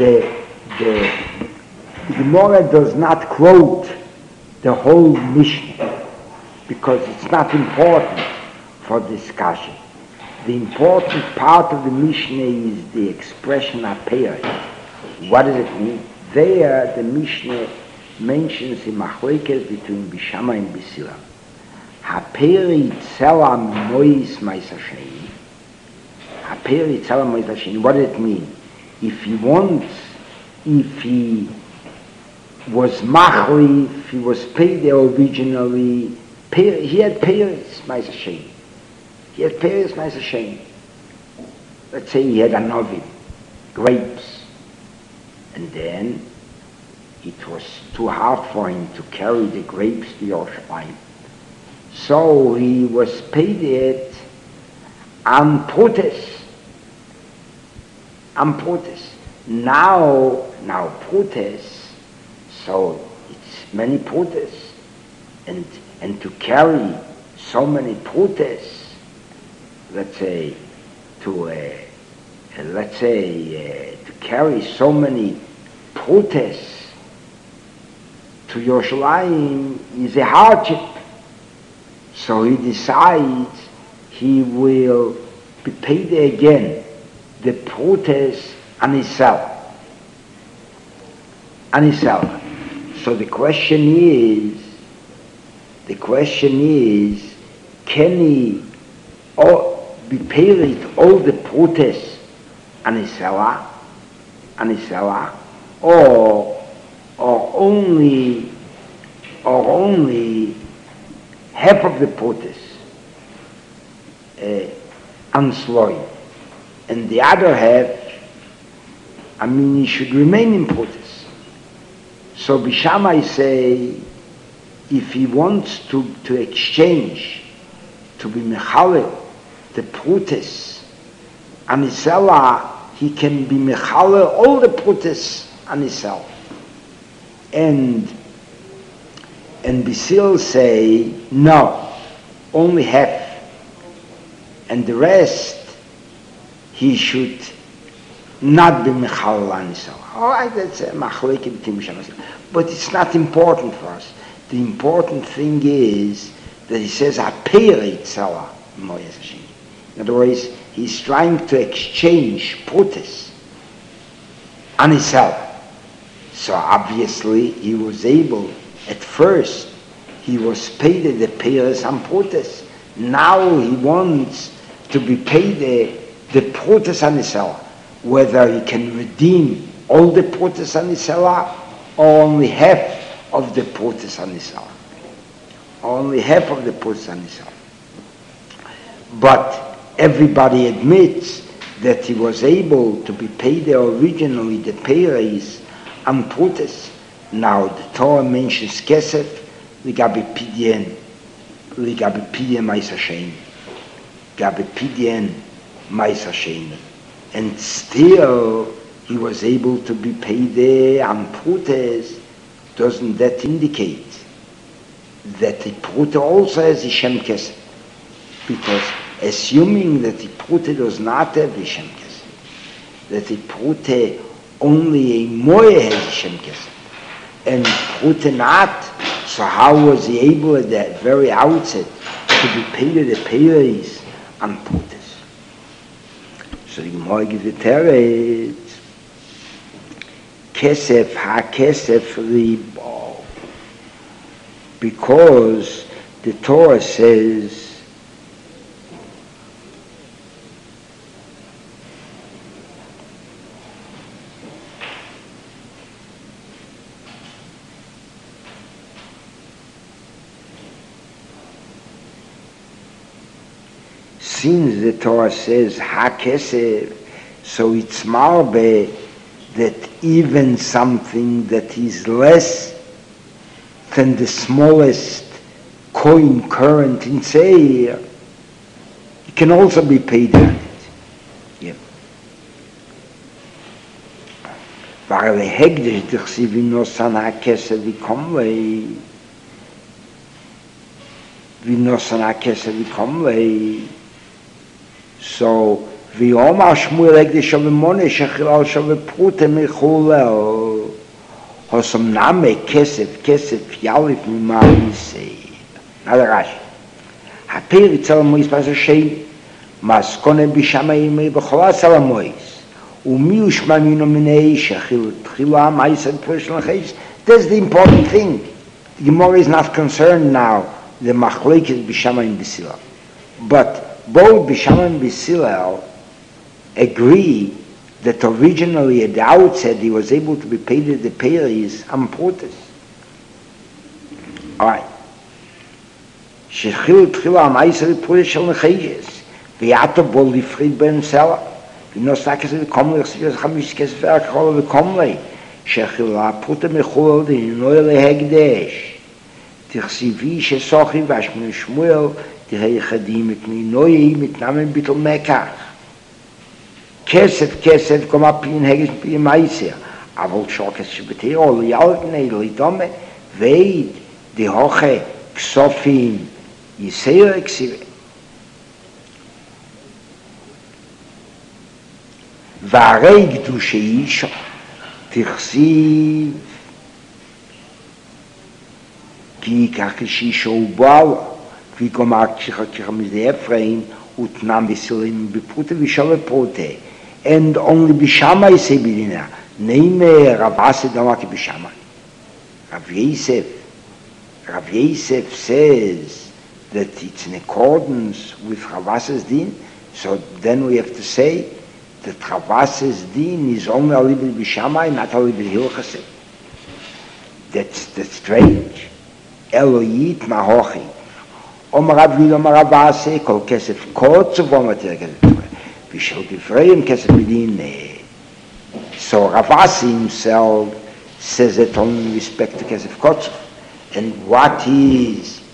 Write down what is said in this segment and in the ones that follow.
the Gemara does not quote the whole Mishnah because it's not important for discussion. The important part of the Mishnah is the expression apeiros. What does it mean? There, the Mishnah mentions the machlokes between Bishama and Bisila. Haperi tzela mois ma'asasheni. Haperi tzela mois ma'asasheni. What does it mean? If he was machli, if he was paid originally, he had peiros ma'asasheni. He had peiros ma'asasheni. Let's say he had a novin, grapes, and then it was too hard for him to carry the grapes to Yerushalayim. So he was paid it on prutes. Now prutes, so it's many prutes, and to carry so many prutes, let's say to carry so many prutes to Yerushalayim is a hardship. So he decides he will be paid again the prutes on himself. So the question is, can he be paid all the prutes on himself, or only half of the prutes on Sloy, and the other half, he should remain in prutes. So Bishamai say, if he wants to exchange, to be mechalel the prutes on himself, he can be mechalel all the prutes on himself. And Bisil say, no, only half. And the rest, he should not be mechalel on himself. All right, that's a machlokes between Bishamai. But it's not important for us. The important thing is that he says, hapeiros tzela mois ma'asasheni. In other words, he's trying to exchange prutes on himself. So obviously he was able, at first, he was paid the peiros on prutes. Now he wants to be paid the prutes on himself. Whether he can redeem all the prutes on himself or only half of the prutes on himself. But everybody admits that he was able to be paid originally the peiros on prutes. Now the Torah mentions kesef, ligabi pidyon ma'asasheni, and still he was able to be paid on prutes. Doesn't that indicate that the prute also has Ishem kesef? Because assuming that the prute does not have Ishem kesef, that the prute only a moye has Ishem kesef, and prute not, so how was he able at the very outset to be paid the peiros on prutes? So the Gemara gives the teretz, kesef ha-kesef ribo, because the Torah says since the Torah says ha-kesef, so it's marbe that even something that is less than the smallest coin current in Seir, it can also be paid on it. Yeah. So ויאמר שמואל הקדש ומונה שחילל שווה פרוטה מחולל. הוסם נמה כסף יאלף ממעשה. נעד רש"י. הפיר אצל המויס פס השם, מסקונה בשמיים בכל אצל המויס. ומי יושמע מינו מן האיש, תחילו המייס and personal haste. That's the important thing. The Gemara is not concerned now, the machlekes b'shamayim b'silal. But both b'shamayim b'silal agree that originally at the outset he was able to be paid the payers amputas. All right. שחיל תחילה המייס לפרוש של נחייס, ויעטו בו לפריד בן סלע. ונוסע כסף וקום לי, יחסי חמיש כסף והקרול וקום לי, שחילה פרוטה מחול דהינוי להקדש. תחסיבי שסוחי והשמונה שמואל, תהיה יחדים מתנינוי מתנמן ביטל מקח. כסף גם הפין הגש פין מייסר, אבל שוקס שבתירו ליאלתני לידומה, ועד דהוכה כסופים יסייר אקסיבי. והרי קדושי אישו תכסיב כי ייקח אישו ובעלו כפי כלומר כשחכך מזה אפרים ותנם בסילאים בפרוטה ושווה פרוטה and only בשמה יסי בדינה נאמר רב עשה דמקי בשמה Rav Yosef says that it's in accordance with Ravasa's din, so then we have to say that Ravasa's din is only Alibid B'Shamai, not Alibid Hilchaseh. That's strange. Eloyit Mahochi. Omer Rav Yud, Omer Ravase, Kol Kesef Kotzu, Omer Tir Kesef Torah. V'shel Gifreim Kesef Medin. So Ravase himself says that only in respect to Kesef Kotzu. And what does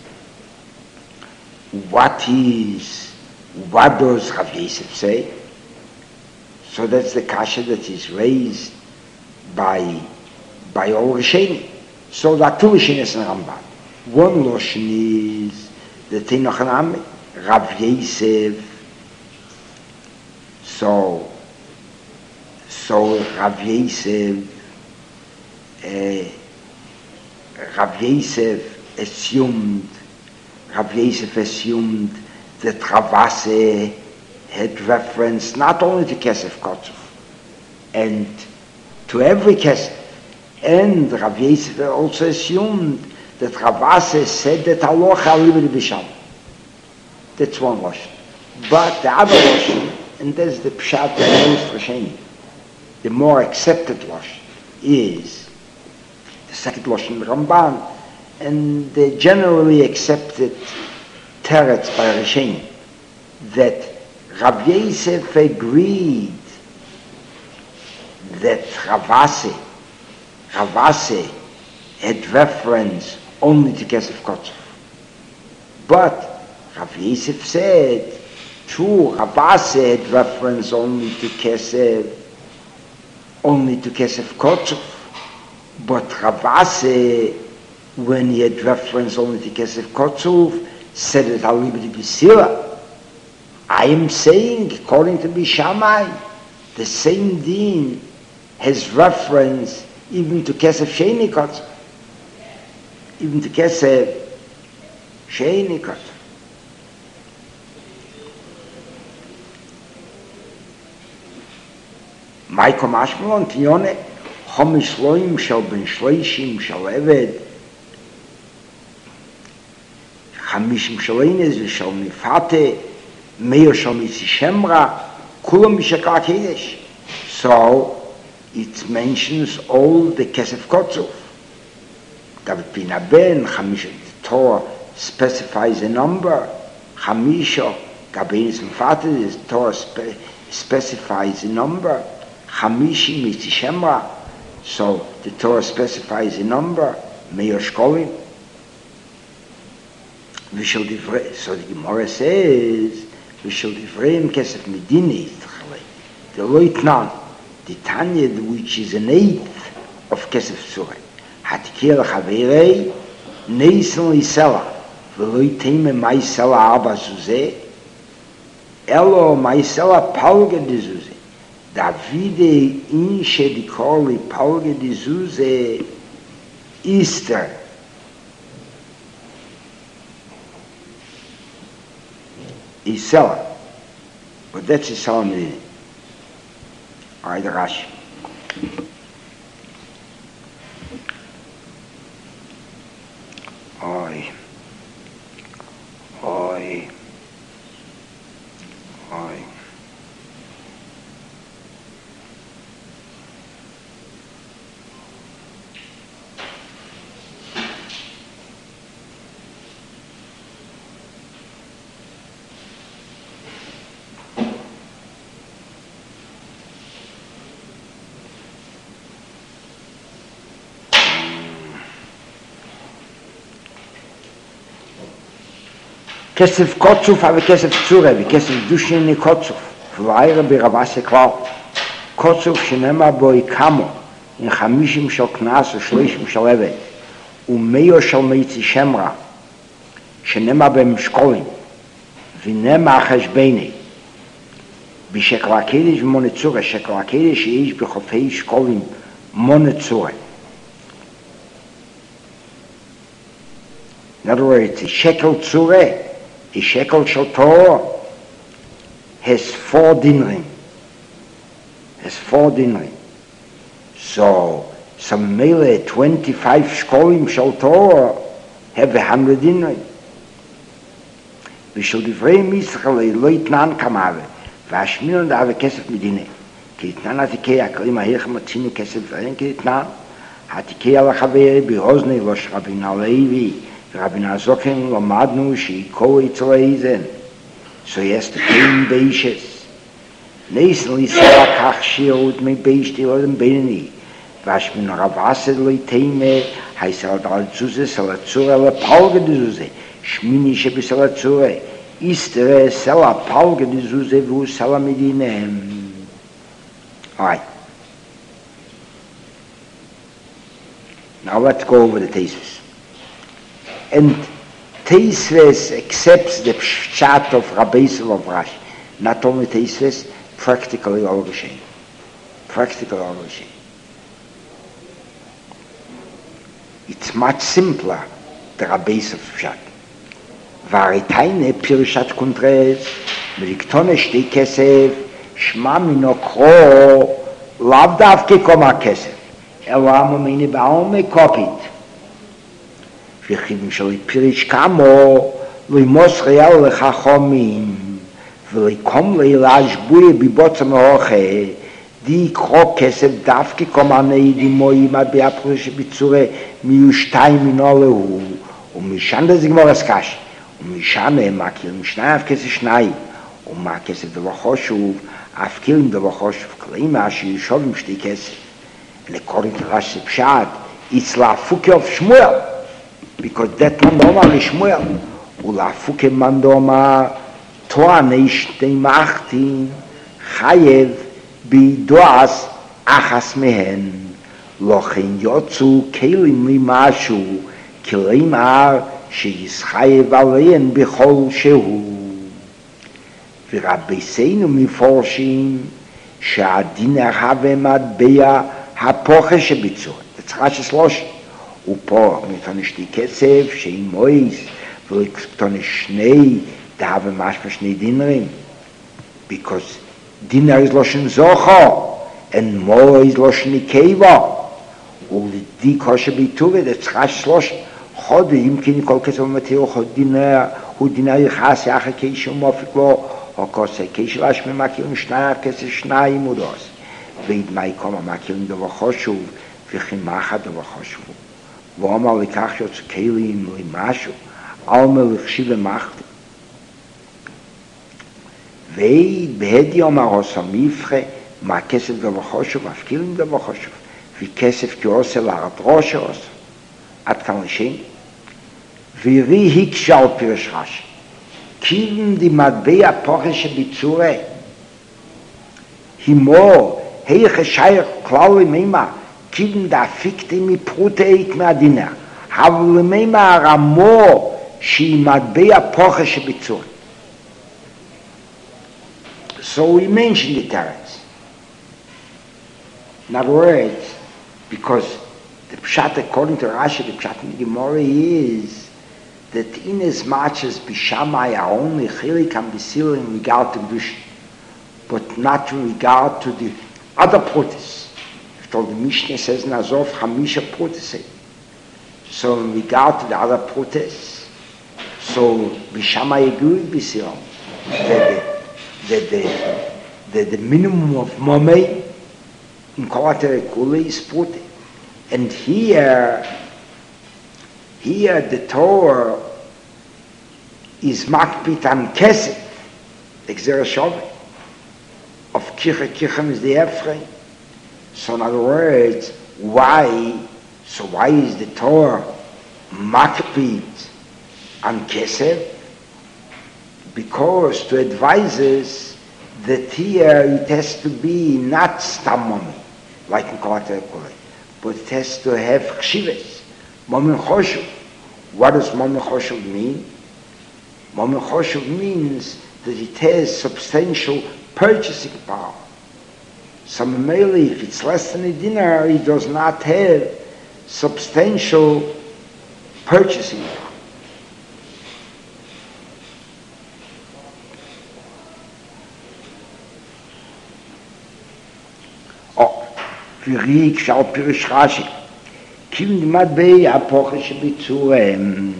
Rav Yosef say? So that's the kasha that is raised by all Rishonim. So there are two Rishonim in Ramban. One Loshen is the Tenoch Nami, Rav Yosef. So Rav Yosef assumed that Ravase had reference not only to Kesef Kotzov and to every Kesef, and Rav Yosef also assumed that Ravase said that Allah Chalibid B'Sham. That's one Lashon. But the other Lashon, and that's the Pshat that most Rishonim, the more accepted Lashon is the second Lashon Ramban, and the generally accepted teretz by Rishonim that Rav Yosef agreed that Ravase had reference only to Kesef Kotzov. But Rav Yosef said, true, Ravase had reference only to Kesef Kotzov. But Ravase, when he had reference only to Kesef Kotzov, said that Alibid B'Sila. I am saying, according to Bishamai, the same din has reference even to Kesef Sheini Kotzov. Even to Kesef Sheini Kotzov. Maiko Mashmalon, Tione, Chomish Loim shall ben Shleishim shall Eved, Chamishim Shaleines shall Mifate, Meir shall Misishemra, Kulam Mishakar Kedesh. So it mentions all the Kesef Kotzov. David bin Aben, Chamisha, the Torah specifies a number. Chamisha, Gabenis Mifate, the Torah specifies a number. Chamishim Misishemra. So the Torah specifies a number, Meir Shkolim. So the Gemara says, V'shel Divreim Kesef Medini, the Loitnan, the Tanya, which is an eighth of Kesef Surah. Hatikir Chaverei, Neisen Lisela, V'loitem Mai Sela Arba Zuzeh. אלו מייסלה פלגה דזוזה. דוידי אינשה דיקולי פלגה דזוזה Easter. Isela. But that's Isela Medina. All right, the Rashi. Oi. Oi. Oi. כסף קוצוף וכסף צורה וכסף דושני קוצוף ולעירה ברבסי כלל קוצוף שנאמר בו יקמו עם 50 של כנס ו30 של עבד ומאו של מיצי שמרה שנאמר במשקולים ונאמר חשבני בשקל הקדש ומונה צורה שקל הקדש שיש בחופי שקולים מונה צורה. In other words, shekel tzure, a shekel shel Torah, has 4 dinrim. So, some mele 25 shkolim shel Torah have 100 dinrim. ושל דברי מישראל לא יתנן כמהווה, והשמינון דאווה כסף מדינה. כי יתנן התיקי הכלים ההלכה מצינו כסף ואין כי יתנן. התיקי על החבר באוזני לא שרבין הלוי, ורבין הזוקן למדנו שיקו אצל האיזן. So yes, the pain beishes. Neisen ליסה כך שירות מביישתי לודם בינני. והשמין רבסד לא יתאימה, הייסה על צוזה, סלצורה לפלגה דזוזה. שמיני שבסלצורה. איסטרה סלה פלגה דזוזה והוא סלה מדיניהם. Alright. Now let's go over the Teisves. And Teisves accepts the pshat of Rabbi Yisrael of Rashi. Not only Teisves, practically all Rishen. It's much simpler, the Rabbi Yisrael pshat. Varitaine Pirshat Kuntres, Meliktone Shtei Kesef, Shma Mino Kro, Lav Davke Koma Kesef, Elam Mini Baum Kopit. וכיוון שלפיריש כמו לימוס ריאל לחכמים ולקום לילאז' בויה ביבוצה מאוכה די קרו כסף דווקא כמעני דימוי מטבע פרוש ביצורה מיושתיים מינו להו ומשן זה גמור הסקש ומשן מקלים שניים אף כסף שניים ומה כסף דבר חשוב אף כלים דבר חשוב כלימה שישוב עם שתי כסף לקוראים לרשת פשט יצלה פוקי אוף שמואל because that mandoma lishmuel ulafuke mandoma toanish teimachtin chayev bidoas achas mehen lochin yotzu kelim limashu kilimar sheyischayev alein bechol shehu v'rabbeseinu miforshim she'adin have matbea hapoche shebitzur. That's Rashi Shlosh. ופה מתונש די כסף שאין מויס ולתונש שני דאבה משמע שני דינרים because dinner is לושן זוכו and mois לושן נקבה ולדי קושה ביטובה זה צריכה שלוש חוד אם כן כל כסף ומתיר חוד דינר הוא דינר יחס אחר כאישו מופיק לו או כוסה כאישו להשמי מכירים שניים כסף שניים ודוס וידמי כמה מכירים דבר חשוב וכימחה דבר חשוב ואומר לכך שיוצא כלים למשהו, אלמה לחשיב למחת. ובהדי אומר עושה מבחה, מה כסף דבר חשוב, אף כלים דבר חשוב, וכסף כעושה להרת ראש עושה, עד כאן לשם. וירי הקשה על פירש רש"י, כיוון די מטבע פוחש שביצורה, הימו, היך שייך כלל למימה, כיוון דאפיקתי מפרוטאיק מהדינה, אבל למימה הרמו שהיא מטבע פוחש שביצור. So we mention the teretz. In other words, because the pshat according to Rashi, the pshat in the Gemara is that in as much as Bishamai are only chilik and bisil in regard to Kedushin, but not in regard to the other protis. After all, the Mishnah says Nazov Hamisha protis. So in regard to the other protis, so Bishamai agree with bisil that the minimum of Momei in Kolater Kule is protis. And here the Torah is makpit on kesef, exer shove of kichem is the Ephraim. So in other words, why is the Torah makpit on kesef? Because to advise us that here it has to be not stamon, like in Kolater Kule, but it has to have chshives. Momen choshuv. What does momen choshuv mean? Momen choshuv means that it has substantial purchasing power. So mainly, if it's less than a dinar, it does not have substantial purchasing power. Firik shal pirish Rashi. Kim dimad bei apoche shebitzuem.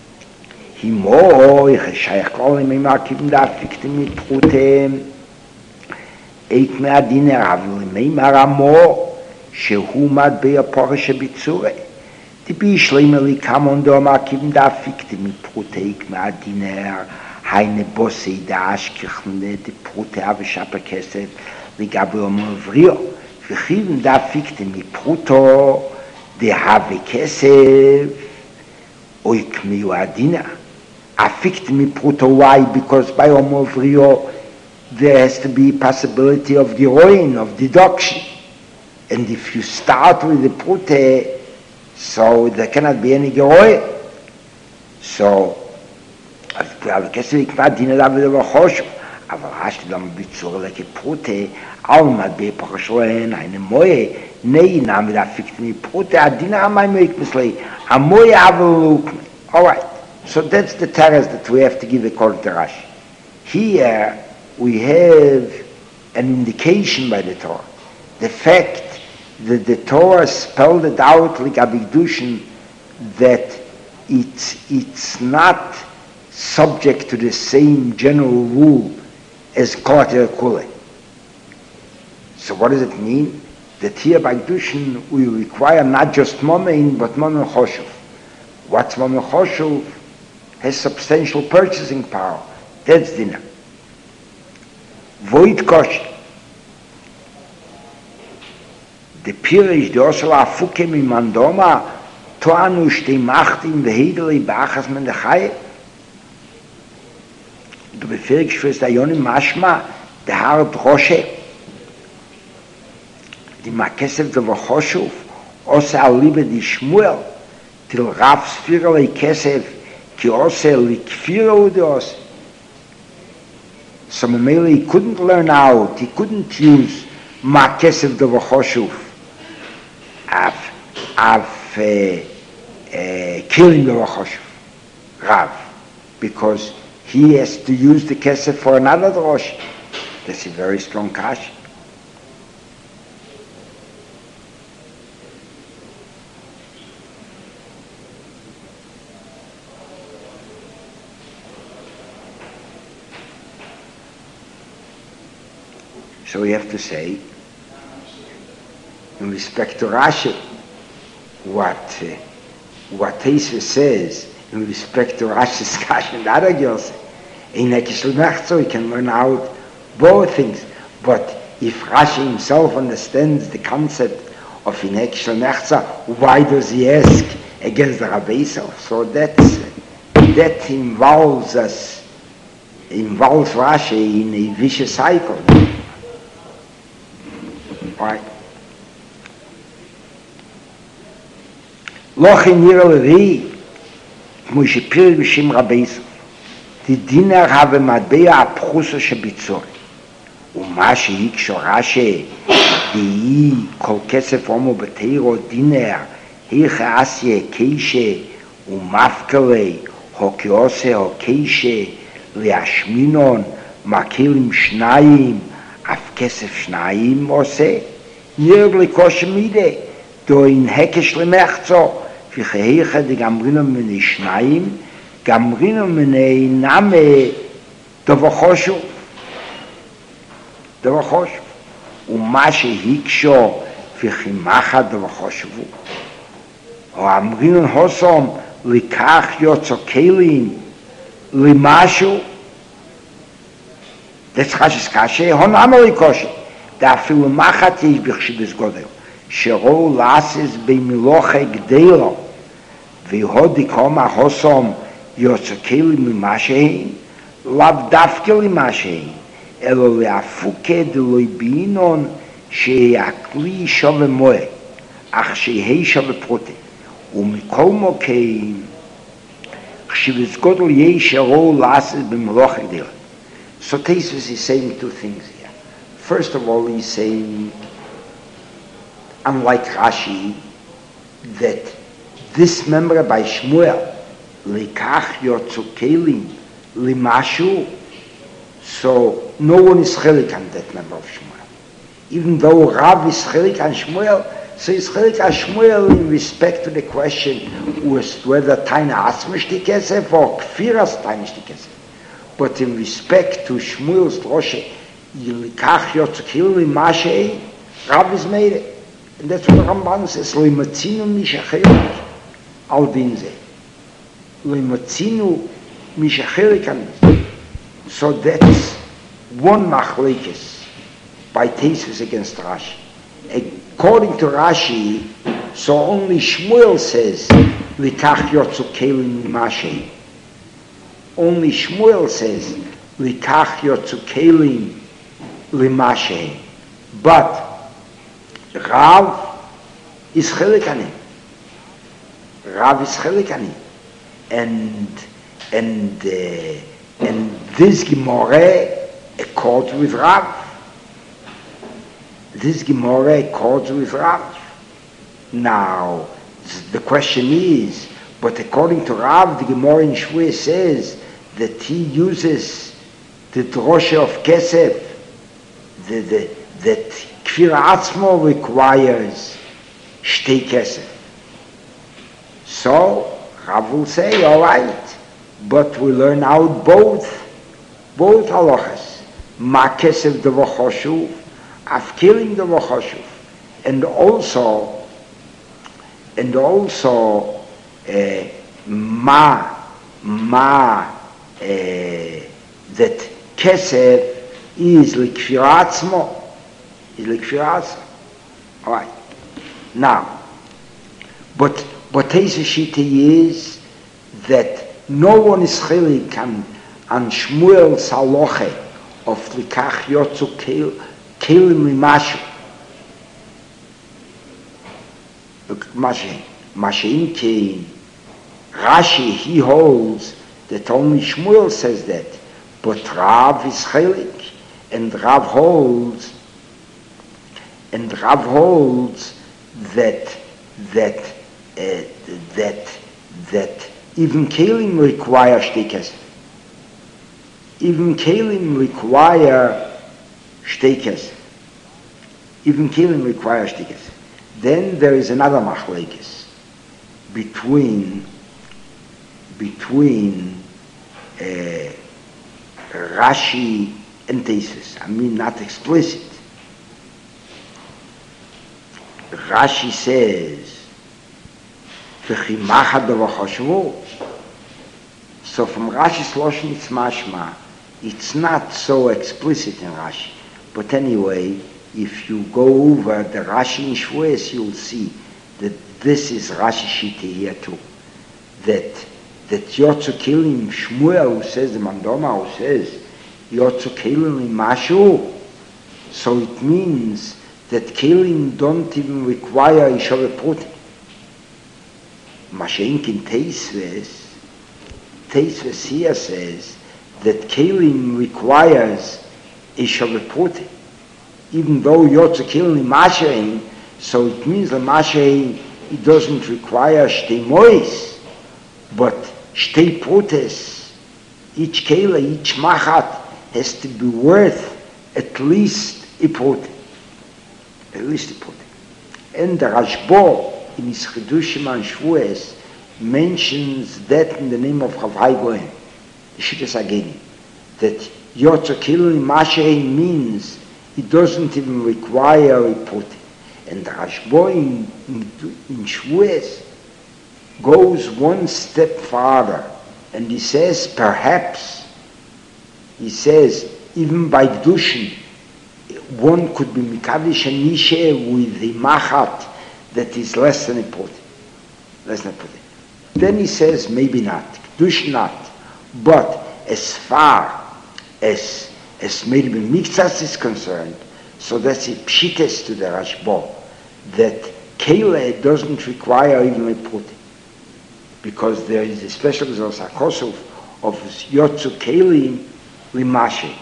Himo yechashayach kol imimar kim dafiktim mitchutem. Eik me'adiner avil imimar amo shehu mad bei apoche shebitzuem. Tibi shleimeli kamon domar kim dafiktim mitchute eik me'adiner heine bosse dash kichne de prute avishapa kesef ligabu omavrio. V'chivim dafiktim mitchuto de have kesef oik miuadina. Affecting me pruto. Why? Because by omovrio there has to be possibility of geroin, of deduction. And if you start with the prute, so there cannot be any geroin. So, אבל כסף יקבע דין אליו ודבר חושב. אבל השלום ביצור לכפרוטה, אלמד בפרשואן, eine moje, nei name da fikt mi prute, הדין amai meik misli, a moje aveluk. All right. So that's the teres that we have to give according to Rashi. Here we have an indication by the Torah. The fact that the Torah spelled it out like a bigdushin, that it's not subject to the same general rule as Kolater Kule. So what does it mean? That here by Kedushin we require not just Momein, but Momen Choshuv. What's Momen Choshuv? Has substantial purchasing power. That's dinner. Void Kosh. The Pirish, the Osala Fukim in Mandoma, Toanu Stemachtim, the Hedeli Bachas Mendechai. Du befähigst fürs Dayonim Mashma, der Hart Roshe, die Makesef der Vochoshuv, Ose Alibe di Shmuel, Til Rav Sfirale Kesef, Ki Ose Likfira Udos. So Mamele, he couldn't learn out, he couldn't use Makesef der Vochoshuv of killing the Vochoshuv, Rav, because he has to use the kesef for another drosh. That's a very strong kash. So we have to say, in respect to Rashi, what Teisva says in respect to Rashi's kash and other girls, in Ekishel Mechzo, he can learn out both things. But if Rashi himself understands the concept of in Ekishel Mechzo, why does he ask against the Rabbi Yisrael? So that involves Rashi in a vicious cycle. Right? Lochin Yira Levi, Moshe Pir B'Shem Rabbi Yisrael. Die Diener haben Matbea Abchusa Shebitzor. ומה שהיקשו רש"י, דהי כל כסף הומו בתירו דינר, היכא אסיה קיישה ומפקלי, הוקיוסה הוקיישה, להשמינון, מקלים שניים, אף כסף שניים עושה, נרב לקוש מידי, דוין הקש למחצו, וכהיכא דגמרינו מני שניים, גמרינו מני נמי דבר חשוב. ומה שהיקשו וכימחה דבר חשוב. או אמרינו הוסום לקח יוצא כלים למשהו, דצחשס קשה, הונאמה לקושי. דאפילו מחת יש בחשיבס גודל, שרו לאסס במלוכה גדלו, והודי קומה הוסום יוצא כלים למשהן, לאו דווקא למשהן, אלא להפוקה דלוי בינון שהכלי שווה מועד, אך שהיא שווה פרוטה. ומכל מוקם, חשיבס גודל יש שרו לאסס במלוכה גדלו. So Tosfos is saying two things here. First of all, he's saying, unlike Rashi, that this member by Shmuel, Likach Yotzu Kelim Limashu, so no one is chelik on that member of Shmuel. Even though Rav is chelik on Shmuel, so he's chelik on Shmuel in respect to the question was whether Taina Atzma shti kesef or Kfiras Taina shti kesef. But in respect to Shmuel's droshe, Yilikach Yotzu Kelim Limashu, Rav is made it. And that's what the Ramban says, Lo Yimatzinu Mishachelik Al Din Zeh. Lo Yimatzinu Mishachelik Al Din. So that's one machlekes by Tosfos against Rashi. According to Rashi, so only Shmuel says, Likach Yotzu Kelim Limashu. Only Shmuel says, Likach Yotzu Kelim Limashu. But Rav is chelik on him. Rav is chelik on him. And this Gemara accords with Rav. This Gemara accords with Rav. Now, the question is, but according to Rav, the Gemara in Shvuah says that he uses the drosha of Kesef, that Kfir Atzmo requires Shtei Kesef. So, Rav will say, all right, but we learn out both halachas. Ma Kesef Davar Choshuv, Af Kelim Davar Choshuv, and also that Kesef is Kfir Atzmo. All right. Now, but Tosfos shita is that no one is chelik on Shmuel's halacha of Likach Yotzu Kelim Limashu. Mashein Kein. Rashi, he holds that only Shmuel says that, but Rav is chelik, and Rav holds that even Kelim require Shtei. Even Kelim require Shtei. Even Kelim require Shtei. Then there is another machlekes between Rashi and Tosfos. I mean, not explicit. Rashi says, "V'chimacha davar chashvu." So from Rashi's lashon it's mashma. It's not so explicit in Rashi, but anyway, if you go over the Rashi in Shvuah, you'll see that this is Rashi shita here too. That Yotzu Kelim Shmuel, who says the Mandoma, who says Yotzu Kelim Limashu, so it means that Kelim don't even require Ishore Pruti. Mashenk in Tosfos here says that Kelim requires Ishore Pruti. even though Yotze Kelim Mashein, so it means the Mashein, it doesn't require Shtei Mois, but Shtei Potes, each Kele, each Machat has to be worth at least a Pote. At least a Pote. And the Rashbo, in his Chidushim and Shvues, mentions that in the name of Chavai Goen, the Shittas Ageni, that Yotze Kelim Mashein means it doesn't even require a Pote. And the Rashbo in Shvues goes one step farther, and he says, perhaps, he says, even by Gdushin, one could be Mikadosh and Nishe with the Machat that is less than a Pote. Less than a Pote. Then he says, maybe not, Gdush not, but as far as maybe Miktsas is concerned, so that's a pshites to the Rashbo, that Kele doesn't require even a Pote, because there is a special Zakosov of Yotzu Kelim Limashe.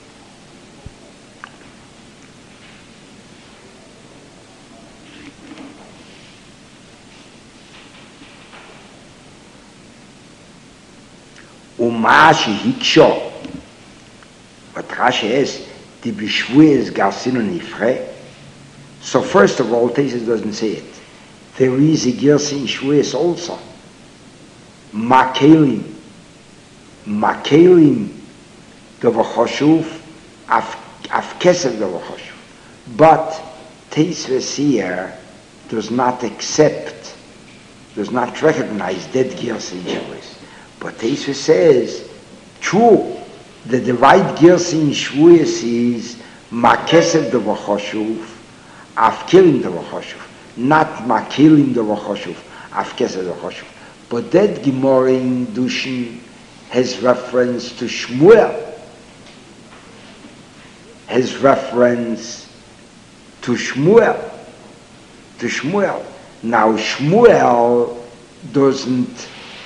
Umashi Hiksho, but Rashi is the Bishvues Garcino Nifre. So first of all, Tesis doesn't say it. There is a Gersin Shvues also. Makelim Dovachoshuv, Af Kesef Dovachoshuv. But Tesis here does not accept, does not recognize that Gersin Shvues. But Tesis says, true, that the right Gersin Shvues is Makesef Dovachoshuv, Af Kelim Dovachoshuv, not Makelim Dovachoshuv, Af Kesef Dovachoshuv. But that Gemara in Dushin has reference to Shmuel. Has reference to Shmuel. To Shmuel. Now Shmuel doesn't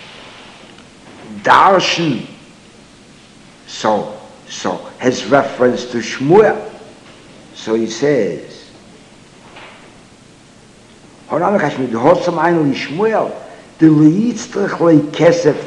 darshan, so has reference to Shmuel. So he says, Shmuel. The Leitztrich Kesef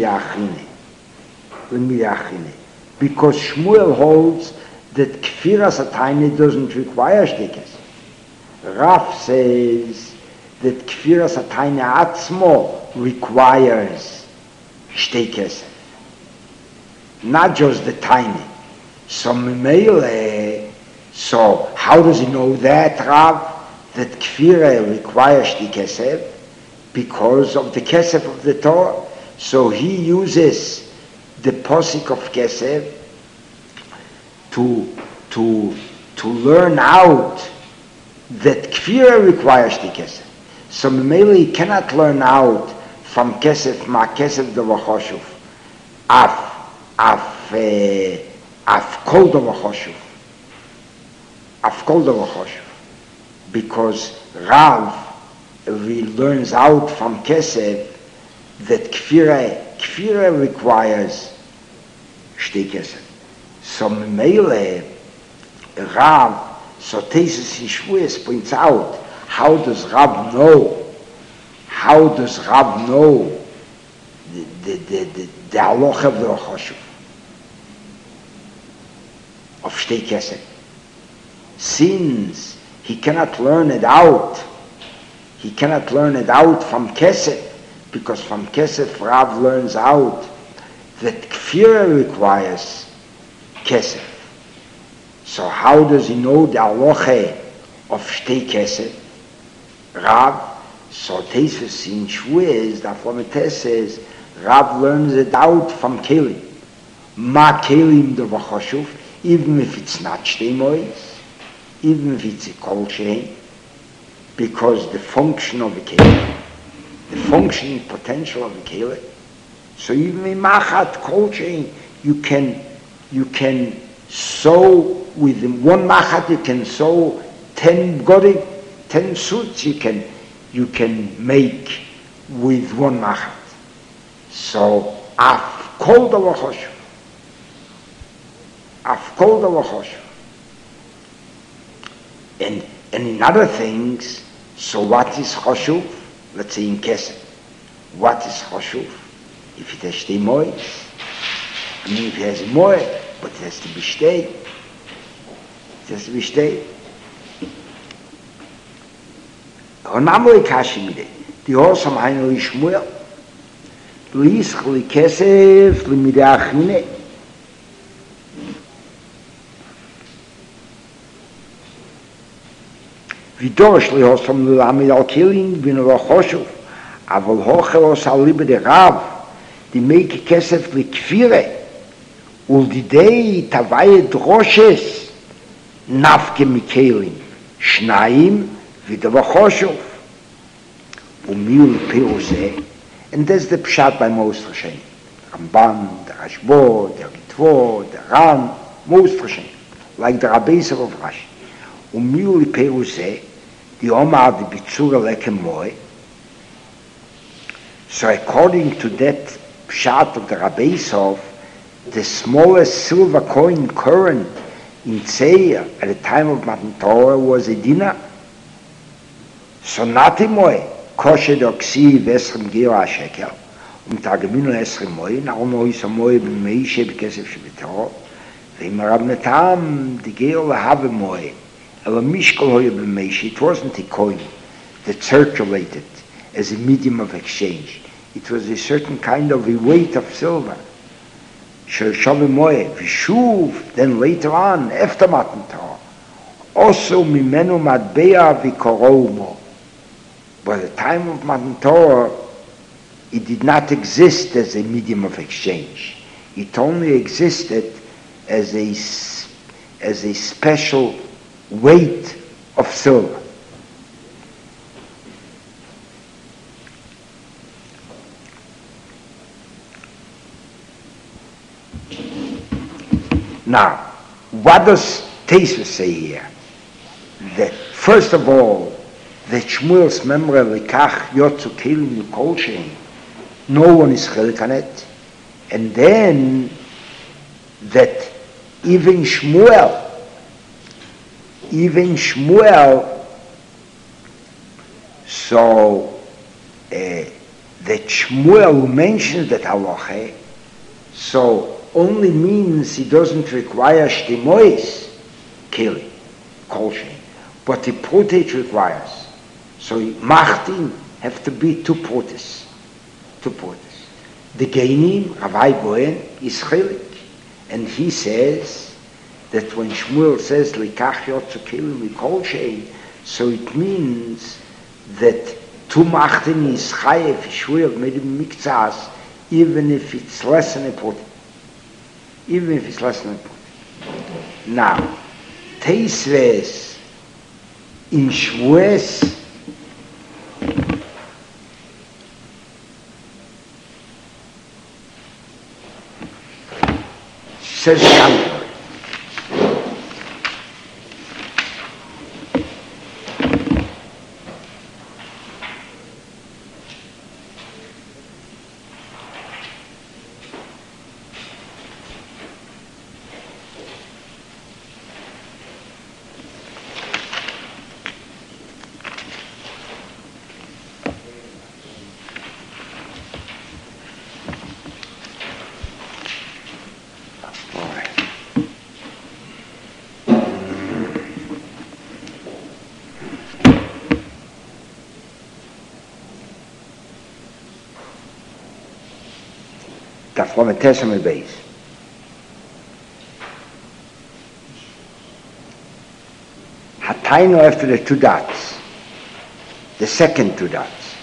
Lemidachine. Because Shmuel holds that Kfiras Atayne doesn't require Shtei Kesef. Rav says that Kfiras Atayne Atzmo requires Shtei Kesef. Not just the tiny. So Memele, so how does he know that, Rav? That Kfira requires Shtei Kesef? Because of the Kesef of the Torah. So he uses the posik of Kesef to learn out that Kfira requires the Kesef. So Memele he cannot learn out from Kesef ma Kesef Dovachoshuv af kol Dovachoshuv, because Rav learns out from Kesef that Kfira requires Shtei Kesef. So Memele, Rav, so Tesis in Shvues points out, how does Rav know the halacha of the Choshuv of Shtei Kesef? Since he cannot learn it out from Kesef, because from Kesef Rav learns out that Kfira requires Kesef. So how does he know the halacha of Shtei Kesef? Rav, so Tesis in Shvues, the Aflametes says, Rav learns it out from Kelim. Ma Kelim the Vachoshuv, even if it's not Shtei Mois, even if it's a Kol Shein, because the function of the Kelim, the functioning potential of the Kelim, so even in Machat Kol Shein, you can sew with one Machat, you can sew 10 Godim, 10 suits you can make with one Machat. So, Af Kol Davachoshuv. And in other things, so what is choshuv? Let's say in kesef. What is choshuv? If it has stay moed, I mean if it has a moed, but it has to be stay. It has to be stay. Honamoi kashimide. Die Horsam Heino Ishmuel. Luis li kesef li midachine. Vidorsh li Horsam li lamid al killing bin rochoshuv. Aval hochelos al libe de Rav. Die meike kesef li kfire. Ul die dei tavaye droshes. Nafke mikelim. Shnaim wieder rochoshuv. Umil Piruse, and that's the pshat by most Rishonim. Ramban, the Rashbo, the Ritvo, the Ram, most Rishonim, like the Rabbeisov of Rashi. Umil Piruse, the Omar the Bitzura Lekem Moe. So according to that pshat of the Rabbeisov, the smallest silver coin current in Tzeir at the time of Matan Torah was a dinar. So Nati Moe. Koshe doksi vesrem gira shekel tagaminu esrem moy na ono is moy b'meishe b'kesef shebetoro ve'im rab netam the gil have moy ela mishkol hoye b'meishe. It wasn't a coin that circulated as a medium of exchange. It was a certain kind of a weight of silver. Shel moy v'shuv, then later on after Matan Torah also mimenu matbea v'korou mo. By the time of Matan Torah, it did not exist as a medium of exchange. It only existed as a special weight of silver. Now, what does Tosfos say here? That first of all, that Shmuel's memra lekach yotzu kelim l'kol shein, no one is chelik on it, and then that even Shmuel, so that Shmuel who mentions that halacha, so only means he doesn't require shtimois kelim kol shein, but the protege requires. So machtin have to be two protes. The Geinim, Ravai Goen, is chelik. And he says that when Shmuel says, Likach yotzu kelim mikol shein, so it means that two machtin is chayev, Shmuel made him mikzas, even if it's less than a prote. Now, Tosfos in Shvuos says something. From a testament base. Hataino after the two dots, the second two dots,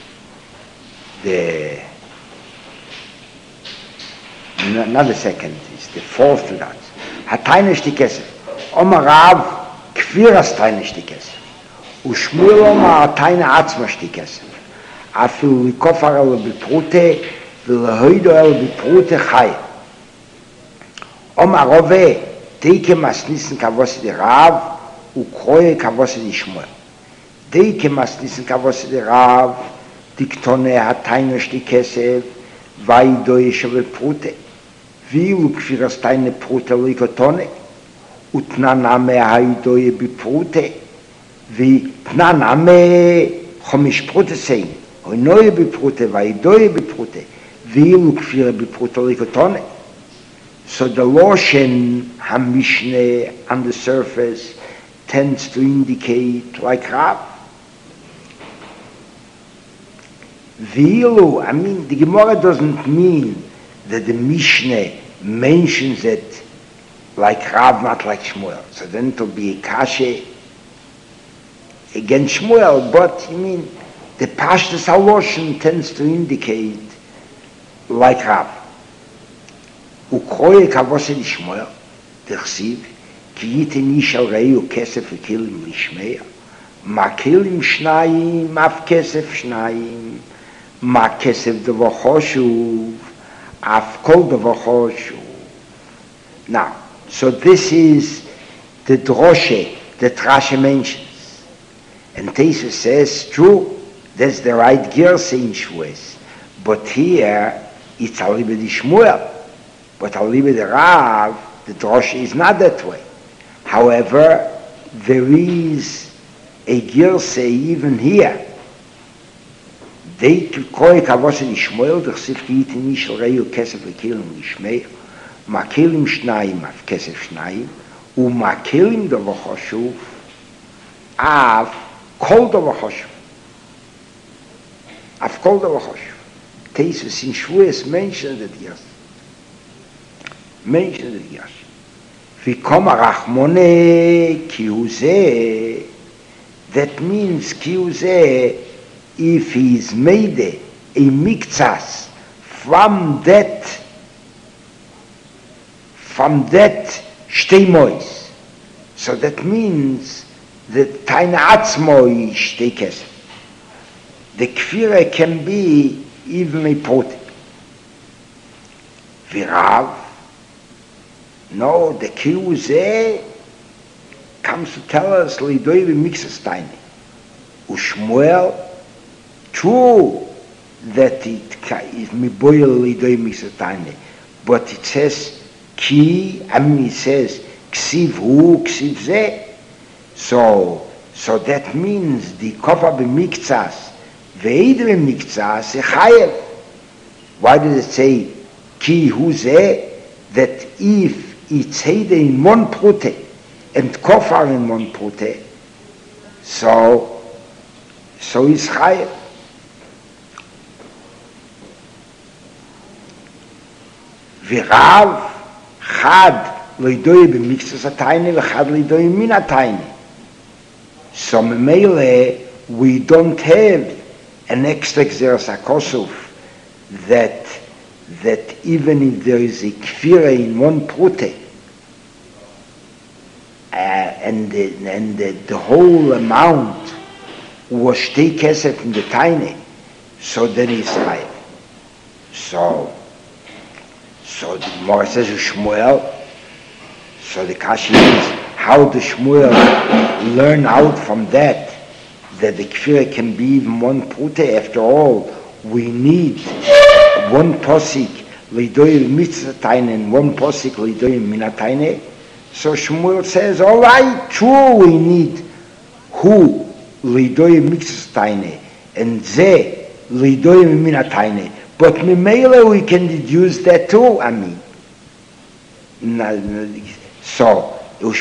not the second, it's the fourth two dots. Hataino shtikesef. Omar Rav kfiras taino shtikesef. Ushmuel Omar hataino atzma shtikesef. Afilu likofar alo biprute ולהוידו אל בפרוטה חי. אומר רובה, תיקה מסניסן כבוסי די רב, וקרוי כבוסי די שמואל. תיקה מסניסן כבוסי די רב, תקטונה התיינו שתי כסף, ואידו ישו בפרוטה. ואילו כפירסתיינו פרוטה לא יקטונה, ותננה מהאידו בפרוטה, ופננמה חמיש פרוטה סיין, או נוי בפרוטה ואידוי בפרוטה, ואילו כפירה בפרוטה לקוטונה. So the Loshen HaMishneh on the surface tends to indicate like Rav. Vilu, I mean, the Gemara doesn't mean that the Mishneh mentions it like Rav, not like Shmuel. So then it will be a kashe against Shmuel, but I mean, the Pashtus HaLoshen tends to indicate like Rav. וקרוי כבוסה לשמוע, תכסיב, כי ייתן איש על ראיו כסף וכלים לשמע, מה כלים שניים, אף כסף שניים, מה כסף דבר חשוב, אף כל דבר חשוב. Now, so this is the droshe that Rashi mentions. And Teisa says, true, that's the right girsa in Shmuel. But here, it's a little bit Shmuel. But I'll leave it the Rav, the drosha is not that way. However, there is a girse even here. They koi kavosen Ishmael, the Chsif ki yitin ish al reyu kesef lekelim lishmeir, makelim shnayim af kesef shnayim, umakelim davar chashuv, af kol davar chashuv. Af kol davar chashuv. Teisus in Shvuas mentioned it yes. Mentioned it yes. Vikoma rachmone kiuze, that means kiuze, if he is made a miktsas from that shteimois, so that means that taina atzmoi shtekes. The kfira can be even a pote. Virav, no, the kiuze comes to tell us lidoi v'mixas taina. Ushmuel, true that it is miboil lidoi misatane, but it says ki, I mean it says ksiv hu, ksiv ze. So that means the kofa b'miktsas ve'eder b'miktsas echayev. Why did it say ki hu ze? That if it's heide in one prute and kofar in one prute, so is chayev. V'rav chad loidoi b'miktsas atayne v'chad loidoi min atayne. So memele we don't have an extra exeras akosuf that even if there is a kfira in one prute and the whole amount was shtei kesef in the tayne, so then is chayev. So the Gemara says Shmuel. So the Kashi is how does Shmuel learn out from that the kfira can be even one prute. After all, we need one posik lidoi mitzvatayn and one posik lidoi minatayn. So Shmuel says, all right, true, we need who lidoi mitzvatayn and ze lidoi minatayn. But Mimela we can deduce that too, I mean. So,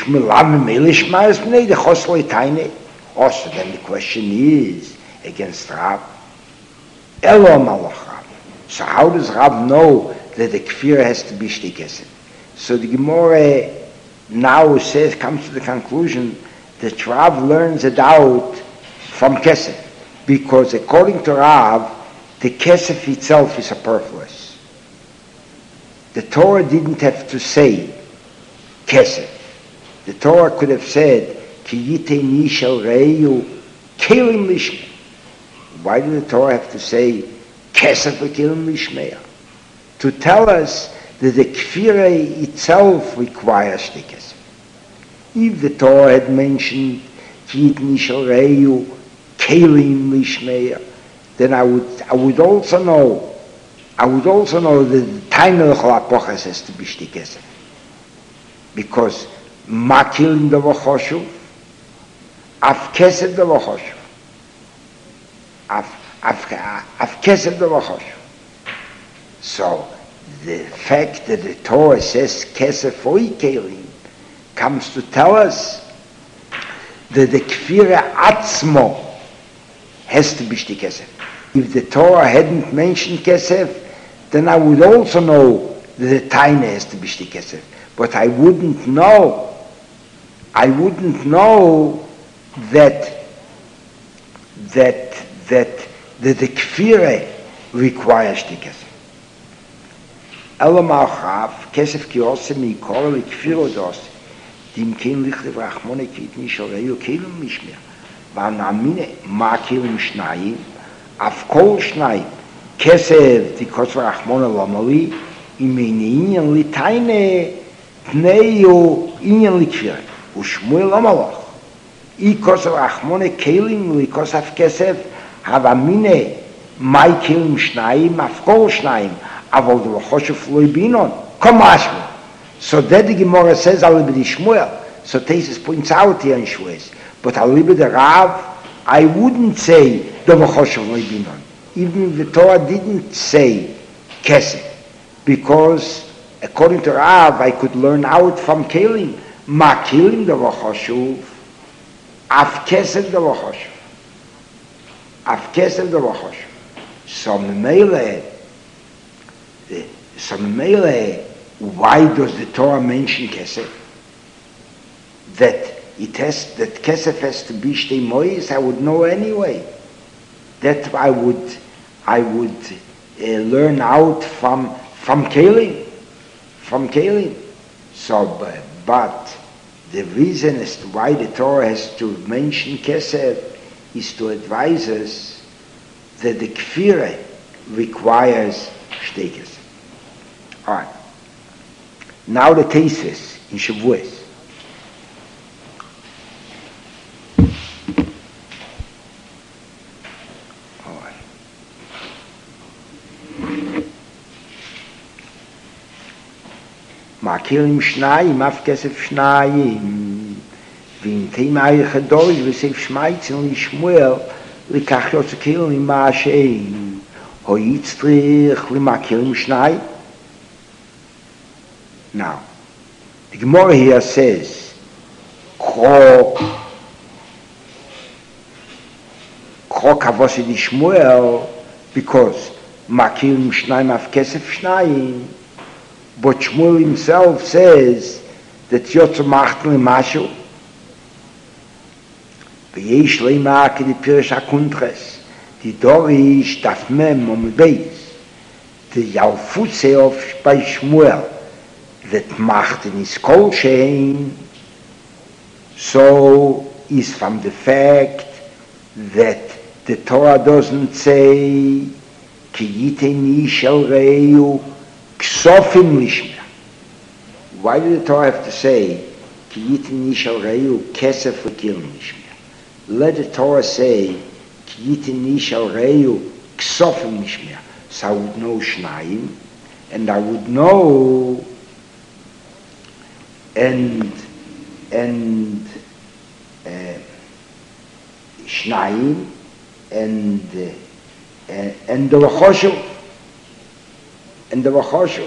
also then the question is against Rav. Elo malach Rav. So how does Rav know that the kfir has to be shtikesef? So the Gemara now comes to the conclusion that Rav learns it out from kesef. Because according to Rav, the kesef itself is superfluous. The Torah didn't have to say kesef. The Torah could have said, Ki yitei shel reyu kelim lishmei. Why did the Torah have to say kesef kelim lishmei? To tell us that the kfira itself requires the kesef. If the Torah had mentioned Ki yitei shel reyu kelim lishmei, then I would also know that the time of the Cholapoches has to be shtikesef. Because makil in the vachoshuv, af kesef דבר חשוב. af kesef דבר חשוב. So, the fact that the Torah says kesef for kelim comes to tell us that the kfira atzmo has to be the kesef. If the Torah hadn't mentioned kesef, then I would also know that the taina has to be the kesef. But I wouldn't know that the kfira requires the kesef. Elam al-chav, kesef ki ose mi kora li kfira dos, dim kein lich levrachmone kit nishal reyo kelim mishmir, van amine ma kelim shnayim, af kol shnayim, kesef di kos vrachmone lamali, imene inyan li taine, tneyo inyan li kfira, ushmuel amalach, I kos vrachmone kelim li kos af kesef, have amine ma kelim shnayim, af kol shnayim, אבל du חושף לא יבינון, כמשמע. So that the Gemara says, I'll be the Shmuel. So Tesis points out here in Shmuel. But I'll be the Rav, I wouldn't say, du חושף לא יבינון. Even if the Torah didn't say Kesef. Because according to Rav, I could learn out from Kelim. Ma Kelim du חושף, af Kesef du חושף. Af Kesef du חושף. So why does the Torah mention Kesef? That Kesef has to be Shtei Mois, I would know anyway. That I would learn out from Kelim. So, but the reason as to why the Torah has to mention Kesef is to advise us that the Kfirah requires Shtei Kesef. All right. Now the thesis in Shavuos. All right. Makilim shnayim, af kesef shnayim. V'intim ayich adorish v'seif shmaitzin li Shmuel likach yotzekilim ma'ashein. Ho yitztrich li makilim shnayim. Now, the Gemara here says, Kro kavosi di Shmuel, because Makilim Shnayim af Kesef Shnayim, but Shmuel himself says that Yotzo Machten Mashu, V'yesh Leima Ki di Pirish HaKuntres, di Dorish Daf Mem Omid Beis, the Yalfutze of by Shmuel, that Machten is kol shein, so is from the fact that the Torah doesn't say ki yiteni shel reyu ksofim lishmer. Why did the Torah have to say ki yiteni shel reyu kesef v'kilim lishmer? Let the Torah say ki yiteni shel reyu ksofim lishmer. So I would know shnayim, and I would know and Shnayim and the Vachoshu.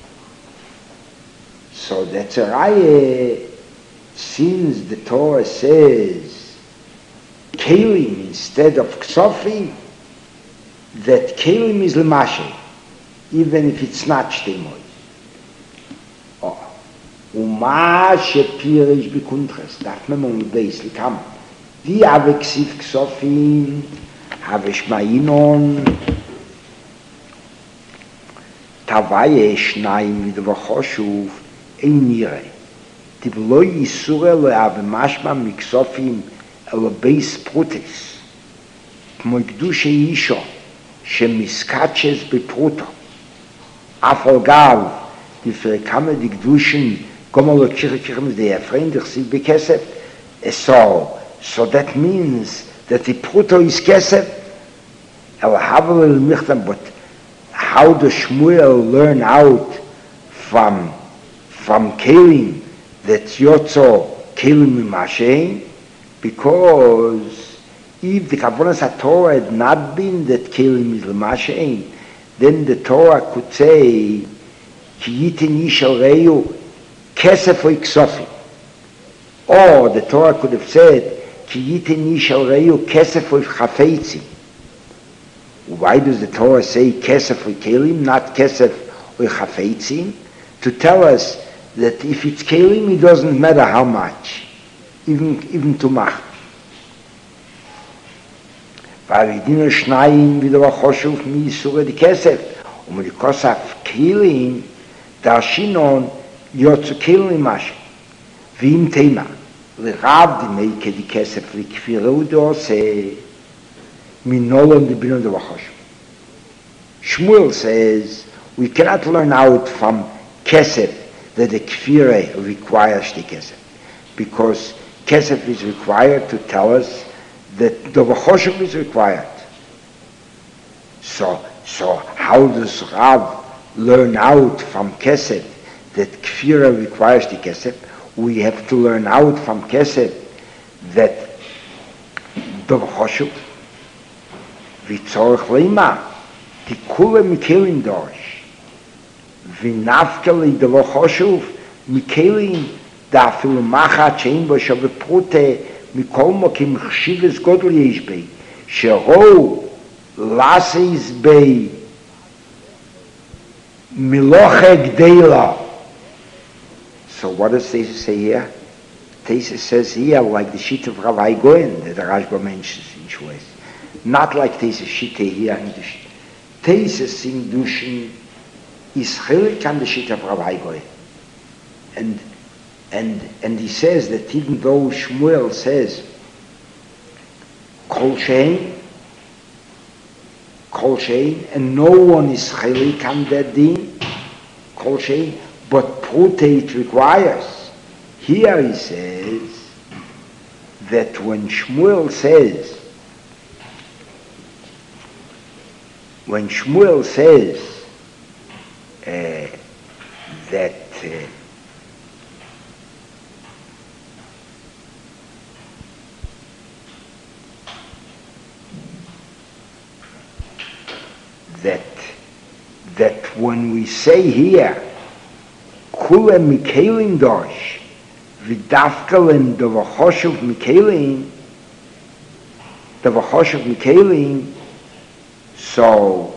So that's a raya, since the Torah says Kelim instead of Ksofim, that Kelim is L'mashe, even if it's not Shtemoy. ומה שפירש בקונטרס, דף ממון בייס לכמה, די אבא כסיף כסופים, אבא שמעינון, תוויה שניים ודבר חשוב, אין נראה, תבלו ייסור אלו אבא משמע מכסופים, אלו בייס פרוטס, כמו קדוש אישו, שמסקצ'ס בפרוטו, אף על גב, לפי כמה דקדושן, כמו לא צ'יכם זה יפרין דחסיב בכסף, so that means that the pruto is kesef, but how does Shmuel learn out from Kelim that Yotzo Kelim Mashein? Because if the Kavonas HaTorah had not been that Kelim is L'mashein, then the Torah could say, Ki yitin ish al reyu kesef o iksofim. Or the Torah could have said, Ki yitin ish al reyu kesef o chafeitzim. Why does the Torah say kesef o kelim, not kesef o chafeitzim? To tell us that if it's kelim, it doesn't matter how much, even too much. והרידינו שניים ודבר חשוב מיסורי דכסף ומלכוסף כלים דרשינון יוצא כלים משהו ואם תימה לרב דמי כדי כסף לכפירו דעושה מנולון דבינו דבר חשוב. Shmuel says we cannot learn out from kesef that the kfire requires the kesef, because kesef is required to tell us that the Vachoshev is required. So how does Rav learn out from Kesef that Kfira requires the Kesef? We have to learn out from Kesef that the Vachoshev Vitzorach Leima Tikule Mikelin Dorsh Vinafkali the Vachoshev Mikelin Dafilu Macha Chaimbo Shabepute מכל מוקים חשיבס גודל יש בי, שרו לסייס בי מלוכה גדלה. So what does Tesis say here? Tesis says here, like the sheet of Rabbi Goyen, that the Rashba mentions in Shmuel. Not like Tesis sheet here in the sheet. Tesis in Dushin is chilik on the sheet of Rabbi Goyen. And he says that even though Shmuel says Kol Shein, and no one is chelik on that din, Kol Shein, but Prute it requires. Here he says that when Shmuel says that that when we say here Kule Mikelin Dosh Vidafkalen the Vachoshev Mikelin, so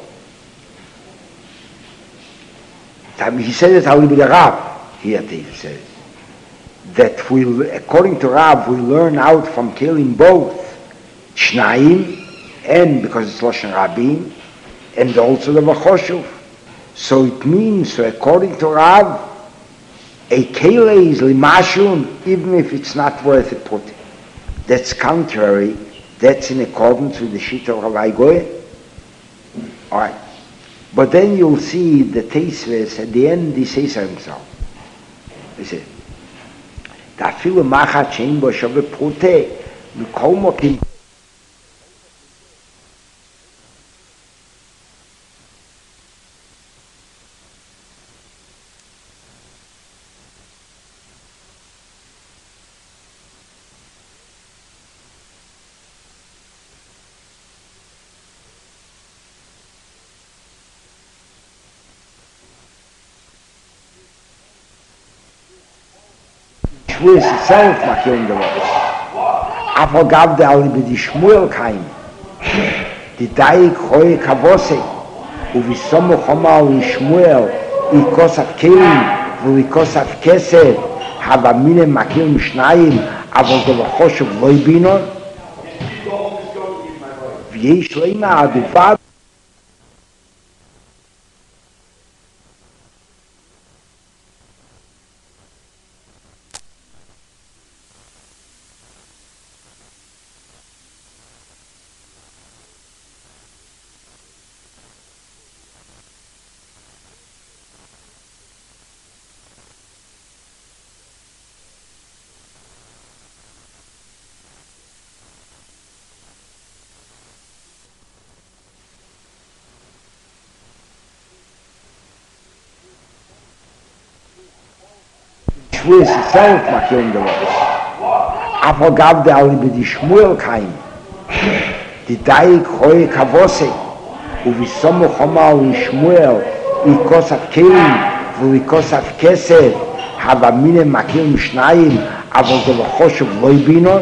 he says it Ali b'the Rav here. He says that we, according to Rav, we learn out from Kelim both Shnaim, and because it's Lashon Rabin, and also the Vachoshev. So it means, so according to Rav, a Kele is Limashun, even if it's not worth a put. That's contrary, that's in accordance with the Shita of Rabbi Goyen. Alright. But then you'll see the Teisves, at the end he says himself. He says, Tafilu Machat Shein Bo Shove Prute, Mikol Mokim. Shmuel itself makilin the laws. Afal gav de ali b'di Shmuel kaim. Di daik choy kavose. Uvisomu choma uli Shmuel ikosaf kelim v'ikosaf kesef havamine makilin shnayim avol do v'choshev loy binon. V'yesh leima aduvad. Shmuel itself makilin the laws. Aber gab der alle die Schmuel kein. Die Daik hohe Kavose, und wie Somo Chomal und Schmuel, wie Kosaf Kelim, wie Kosaf Kesef, haba mine Makilim Schneien, aber der Choshev Loibinon,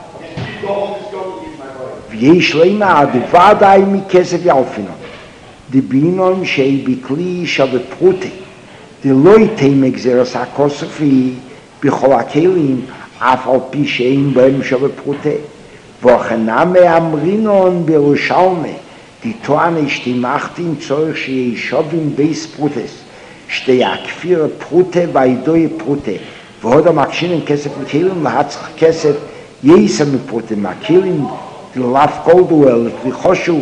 wie ich leima, die Wadai mi Kesef Yalfinon, die Binon, shei Bikli, shabe Prute, die Leute im Exeros HaKosofi, בכל הכלים, אף על פי שאין בהם שווה פרוטה. וכנמי אמרינון בירושלמי, די טוענה שתי מחתין צורך שיהיה שובים בייס פרוטס, שתי הכפיר פרוטה והידוי פרוטה, ועוד המקשינן כסף לכלים, והצריך כסף יייסה מפרוטה, מהכלים, לאף כל דואל, לפי חשוב,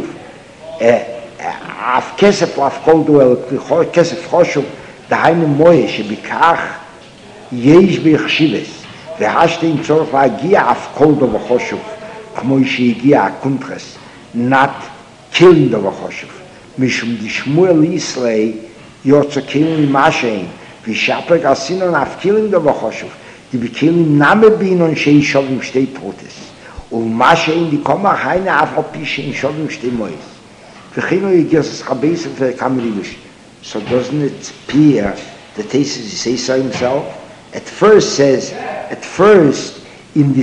אף כסף לאף כל דואל, לפי כסף חשוב, דהיינו מויה שבכך יש ביחשיבס, והשתי עם צורך להגיע אף כל דבר חשוב, כמו שהגיע הקונטרס, נת קילין דבר חשוב, משום דשמואל ישראל יוצא קילין למה שאין, ושפק עשינו אף קילין דבר חשוב, דבקילין נמה בינון שיש שובים שתי פרוטס, ולמה שאין דקומה היינה אף על פי שאין שובים שתי מויס. וכינו יגיע סחבייסם וכמה ליבוש. So doesn't it appear that Tesis says so himself? At first in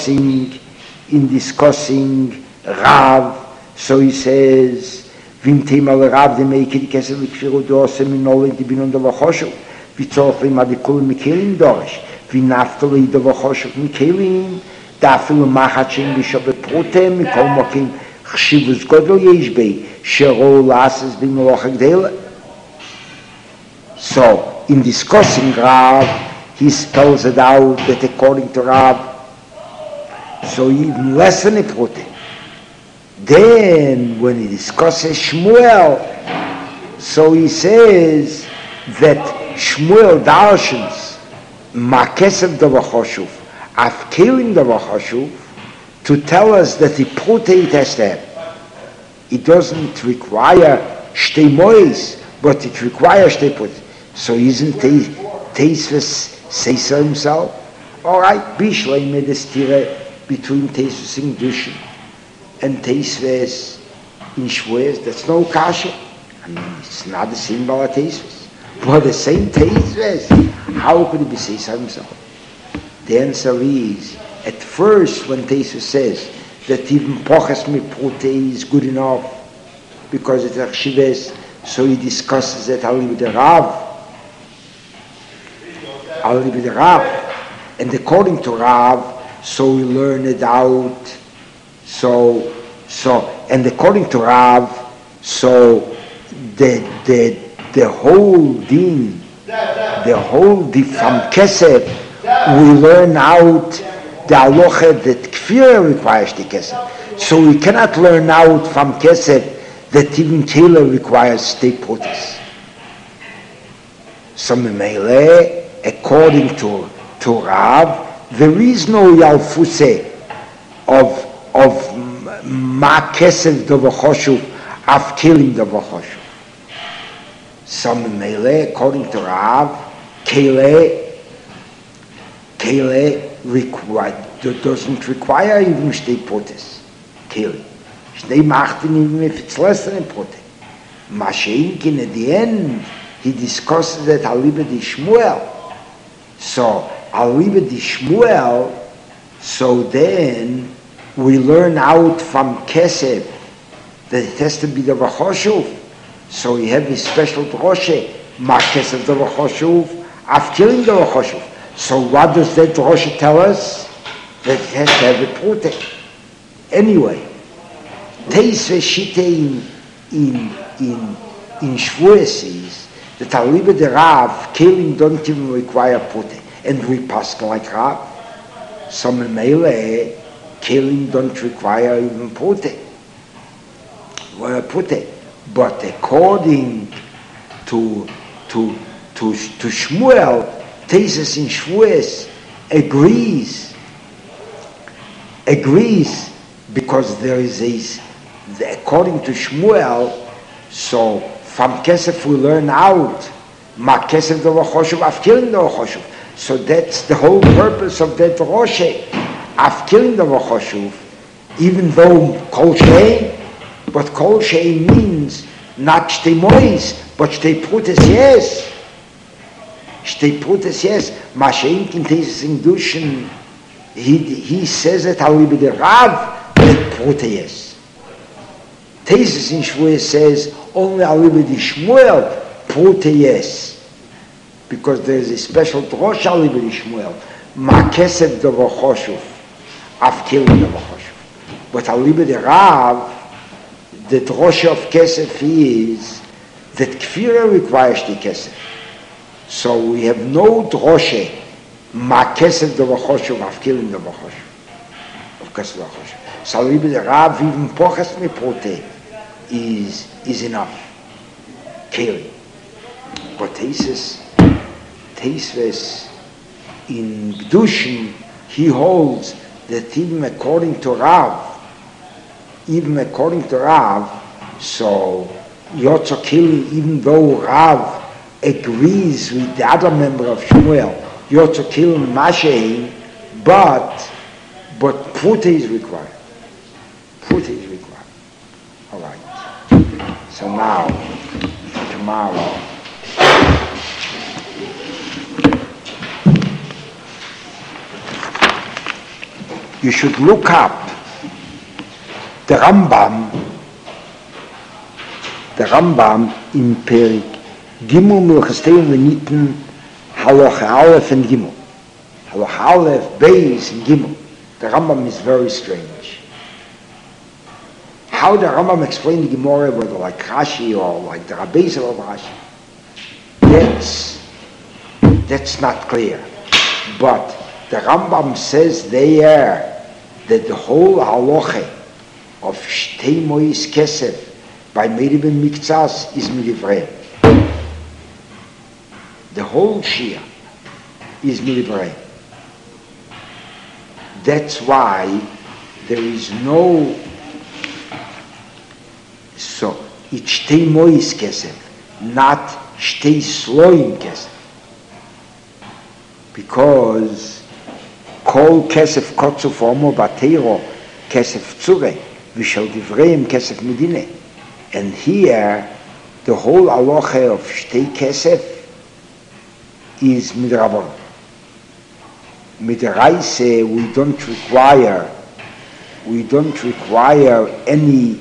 discussing Rav, so he says, Vim Temal Rav de Meike di Kesef Likfiru Dose Minole di Binon Davachoshu, Vitzorch Lima di Kul Mikelim Dorish, Vinaftali Davachoshu Mikelim, Dafilu Machatshim Bishobe Prote, Mikol Mokim Chshivus Godel Yeshbei, Shero Lasses Bimoloch Agdele. So, in discussing Rav, he spells it out that according to Rav, so even less than a protein. Then, when he discusses Shmuel, so he says that Shmuel darshans Makesef Davar Choshuv, Afkelim Davar Choshuv, to tell us that the protein has to have. It doesn't require Shtei Mois, but it requires Shtei Protein. So isn't Teisves say so himself? All right, Bishlei made a stire between Teisves in Dushin and Teisves in Shmuel. That's no kasha. I mean, it's not the same about Teisves. But the same Teisves, how could he be say so himself? The answer is, at first when Teisves says that even Poches Miprote is good enough because it's Achshives, so he discusses it only with the Rav. And according to Rav, so we learn it out. And according to Rav, so the whole din from Kesef, we learn out the halacha that Kfir requires the Kesef. So we cannot learn out from Kesef that even Kela requires state protest. So Memele, according to Rav, there is no Yalfuse of Ma Kesef Davar Choshuv, of killing Davar Choshuv. Some Mele, according to Rav, Kele doesn't require even state protest. Kele. They machten even if it's less than a protest. Masheinkin at the end, he discusses that Aliba di Shmuel. So, Aliba di Shmuel, so then we learn out from Kesef that it has to be the Choshuv. So we have this special droshe, Ma Kesef the Choshuv, of killing the Choshuv. So what does that droshe tell us? That it has to have a protect. Anyway, Teisve Shite in Shvues is that Aliba de Rav, killing don't even require protect. And we pass like Rav. Some Mele, killing don't require even protect. But according to Shmuel, Tesis in Shvues agrees because there is according to Shmuel, so from Kesef we learn out Ma Kesef Davar Choshuv of killing Davar Choshuv. So that's the whole purpose of that Roshe. Afkilin the Choshuv, even though Kol Shein, but Kol Shein means not Shtei Mois, but Shtei Prutes Yes. Shtei Prutes Yes. Mashein Kintesis in Dushen, he says it how be the Rav, that Prute Yes. Tesis in Shmuel says only a little bit Shmuel, Prute Yes. Because there is a special Drosh a little bit Shmuel. Ma Kesef Dovo Choshuv, Afkilin Dovo Choshuv. But a little bit Rav, the drosha of kesef is that kfira requires the kesef. So we have no drosha ma kesef do v'choshuv afkilin do v'choshuv of kesef do v'choshuv. So the Rav even poches me prote is enough. Keli. But Teisves in Gdushin he holds that even according to Rav, so Yotzokili, even though Rav agrees with the other member of Shmuel, Yotzokili Mashein, but Prute is required. Prute is required. All right. So now, tomorrow, you should look up the Rambam in Perik Gimel Milchastei Veniten Halacha Aleph and Gimel. Halacha Aleph, Beis and Gimel. The Rambam is very strange. How the Rambam explained the Gemara, whether like Rashi or like the Rabbis of Rashi, that's not clear. But the Rambam says there that the whole halacha of Shtei Mois Kesef by Meribim Miktsas is Midivrei. The whole Shia is Midivrei. That's why there is no, so it's Shtei Mois Kesef, not Shtei Sloim Kesef. Because Kol Kesef Kotzu Formo Batero Kesef Tzure Vishal Divreim Kesef Medine. And here the whole halacha of Shtei Kesef is Midrabon. Midraise we don't require any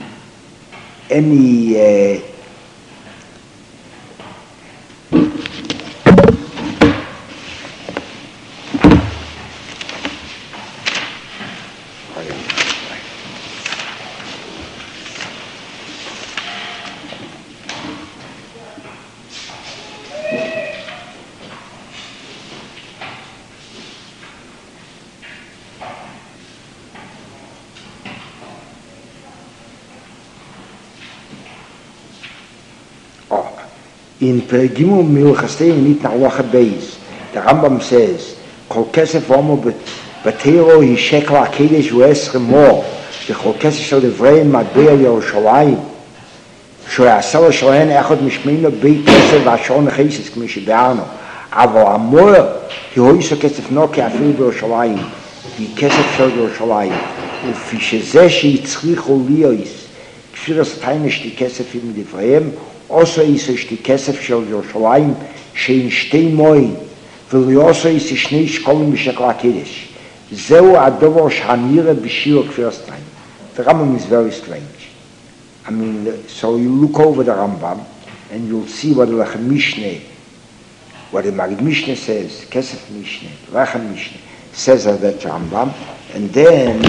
in Pergimu Milchastei Nit Halacha Beis, the Rambam says, Kol Kesef Omo Batero Hi Shekel HaKedesh U'esre Mo, V'chol Kesef Shel Divreim Matbei Yerushalayim, She'aseh L'Shalehen Echad Mishmeino Beit Kesef V'Ashon Nechesis K'mi Shebe'arno, Aval Amor Ki Hoiso Kesef No Ke'afil B'Yerushalayim, Hi Kesef Shel Yerushalayim, U'fi Shezeh She'itzrichu Liyos, Kfiras Tainish Di Kesef Im Divreim, also is the Kesef Shel Yerushalayim shein Shtei Moin, v'lo also is Shnei Shkolim B'Shekel HaKedesh. Zeu Adover Sh'hanira B'Shir Kfiras Taim. The Rambam is very strange. I mean, so you look over the Rambam and you'll see what the Lechem Mishneh, what the Maggid Mishneh says, Kesef Mishneh, Lechem Mishneh says of that Rambam, and then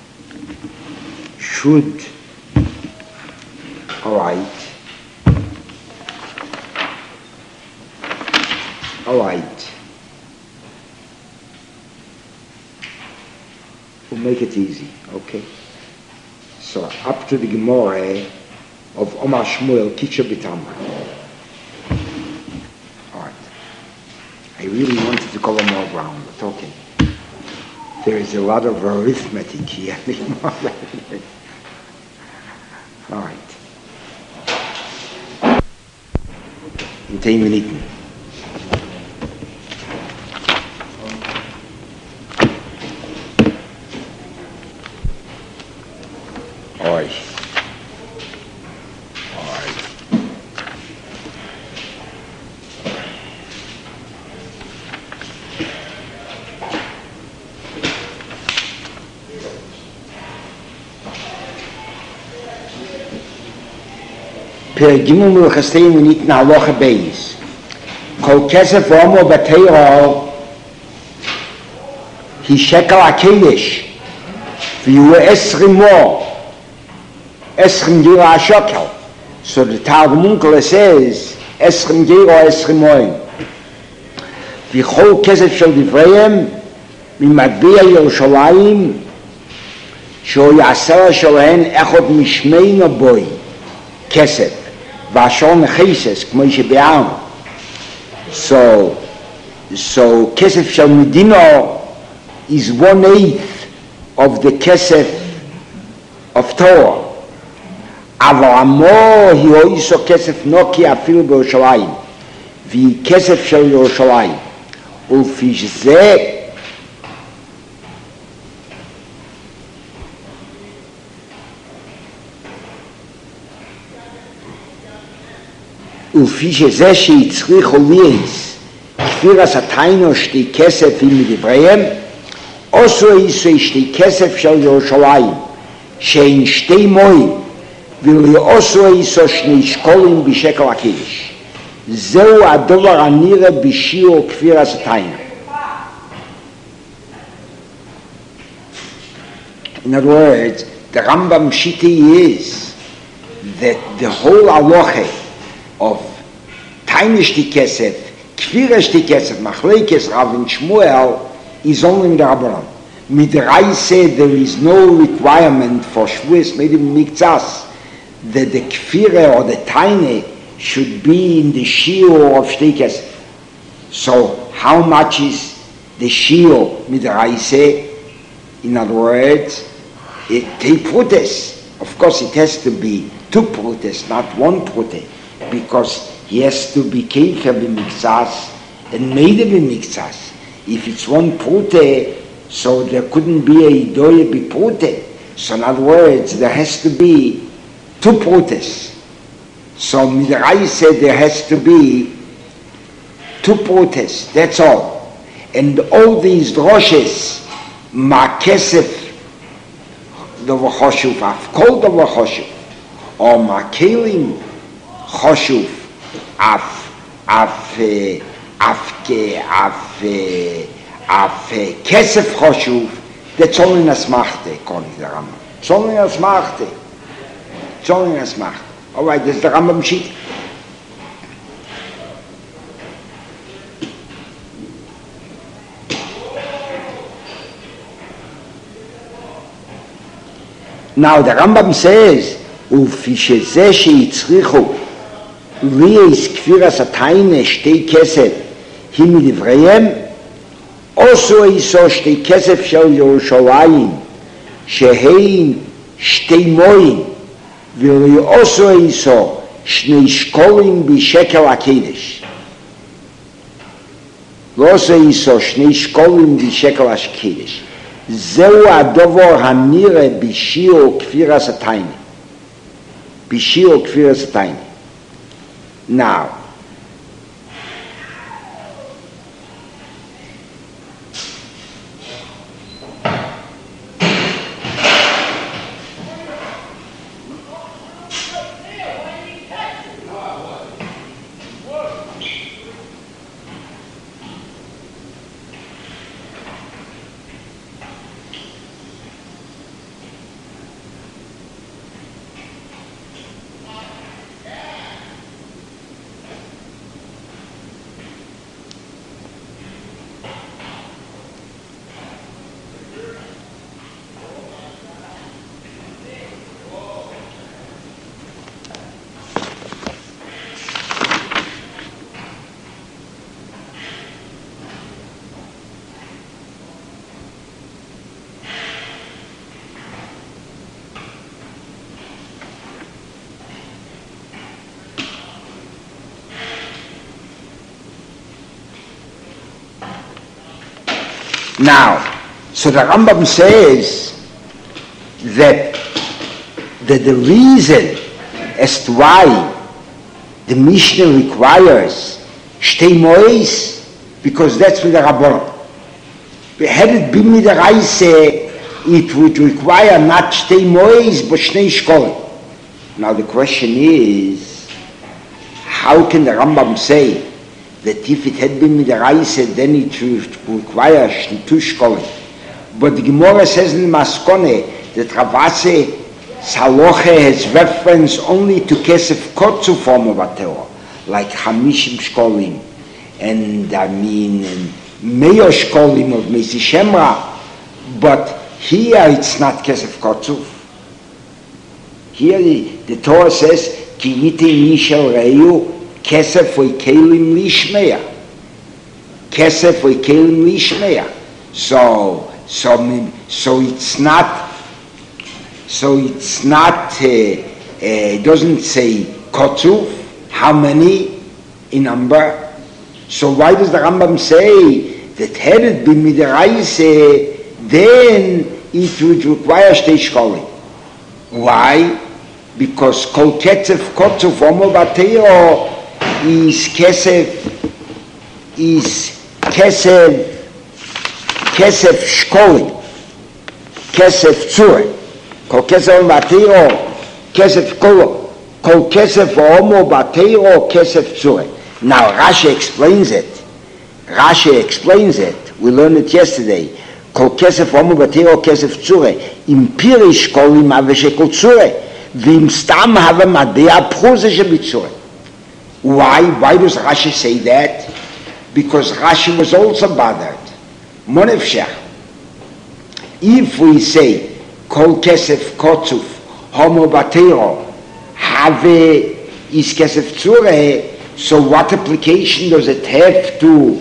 should, all right, we'll make it easy, okay? So up to the Gemara of Omar Shmuel Kitcha B'Tamra. All right. I really wanted to cover more ground, but okay. There is a lot of arithmetic here. All right. In 10 minutes. Per Gimel Milchastei we need in Halacha Beis. Kol Kesef Omo B'Teiro Hi Shekel HaKedesh V'yu Esrimo Esrim Gira HaShekel. So the Targum says Esrim Gira Esrimoin V'chol Kesef Shel Divreihem ממטבע ירושלים שהוא יעשר שלהן אחד משמי נבוי כסף ואשר נחסס כמו שבאם so כסף של מדינה is 1/8 of the כסף of Torah אבל עמו היא אויסו כסף נוקי אפילו בירושלים והיא כסף של ירושלים ולפי זה ולפי שזה שהצריכו ליאס כפיר הסתיינו שתי כסף עם מדבריהם עשו איסו שתי כסף של ירושלים שאין שתי מוים ולעשו איסו שני שקולים בשקל הקדש זהו הדבר הנראה בשיעור כפיר הסתיינו. In other words, the Rambam Shiti is that the whole halacha of Tainish the Kesef, Kvirish the Kesef, Machlekes, Rav and Shmuel is only in the Rabbanon. Midrai said there is no requirement for Shvuas made in Mikzas that the Kvire or the Taine should be in the Shiur of Shtei Kesef. So how much is the Shiur Midrai say? In other words, take prutes. Of course it has to be 2 prutes, not 1 prute. Because he has to be keicher b'mikzas and made b'mikzas. If it's 1 prute, so there couldn't be a idoye b'prute. So in other words, there has to be 2 prutes. So Midrai said there has to be 2 prutes, that's all. And all these droshes, ma kesef דבר חשוב, אף כל דבר חשוב, או מה כלים חשוב, אף כסף חשוב, that's only in Asmachte, according to the Rambam. It's only in Asmachte. It's only in Asmachte. All right, this is the Rambam sheet. Now the Rambam says, "Ufisheze sheitzrichu lies kfiras atayne shtei kesef himidivreim, also iso shtei kesef shel Yerushalayim shehein shtei moim, v'li also iso shnei shkolim b'shekel hakedesh, also iso shnei shkolim b'shekel hakedesh." זהו הדבר הנראה בשיעור כפיר הסתייני. בשיעור כפיר הסתייני. Now, so the Rambam says that the reason as to why the Mishnah requires shtei mois, because that's with the Rabbanon. Had it been with the Raise, it would require not shtei mois but shnei shkolim. Now the question is, how can the Rambam say that if it had been midaraisa, then it would require two shkolim? But the Gemara says in Maskone that Rav Asi Saloche has reference only to Kesef Kotzu form of Atero, like Hamishim Shkolim, and Meyo Shkolim of Mesi Shemra, but here it's not Kesef Kotzu. Here the Torah says, Ki Yiti Nishel Reyu, Kesef Oikelim Lishmeya. Kesef Oikelim Lishmeya. So it's not, it doesn't say Kotzu, how many in number. So why does the Rambam say that had it been midaraisa, then it would require shtei shkolim? Why? Because kol ketzef kotzu v'omo bateo is kesef shkolim, kesef tzure. Kol kesef bateo kesef kolo, kol kesef v'omo bateo kesef tzure. Now Rashi explains it. We learned it yesterday. Kol kesef v'omo bateo kesef tzure. Impiri shkolim ave shekol tzure. V'im stam have madea pruze shebitzure. Why does Rashi say that? Because Rashi was also bothered. Monefshach. If we say kol kesef kotzuf homo batero have is kesef tzure, so what application does it have to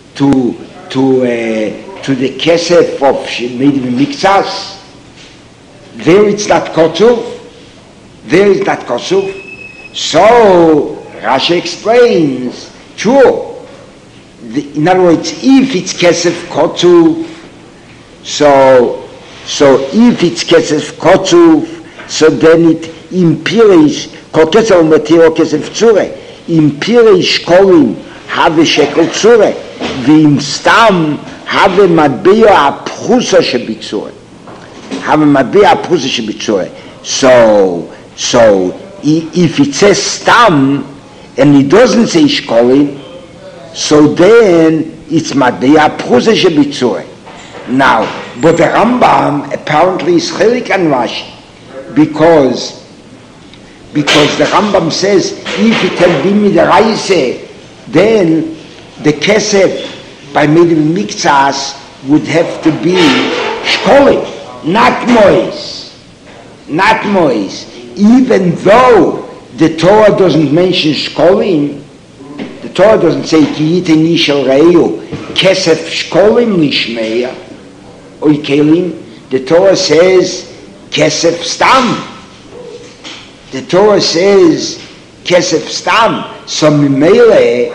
the kesef of mikzas? There it's not kotzuf. So Rashi explains, true. In other words, if it's kesef kotzuf, so if it's kesef kotzuf, so then it impirish kol kesef matiro kesef tzure. Impirish kolim have shekel tzure. V'im stam have matbea aprusa shebitzure. Have matbea aprusa shebitzure. So if it says stam and it doesn't say shkolim, so then it's matbea aprusa shebitzure. Now, but the Rambam apparently is chelik and Rashi, because the Rambam says if it had been midaraisa, then the kesef by middle mikzas would have to be shkolim, not mois. Even though the Torah doesn't mention shkolim, the Torah doesn't say ki yite nishel reyu kesef shkolim lishmeya oikelim. The Torah says kesef stam. The Torah says kesef stam. So mimele,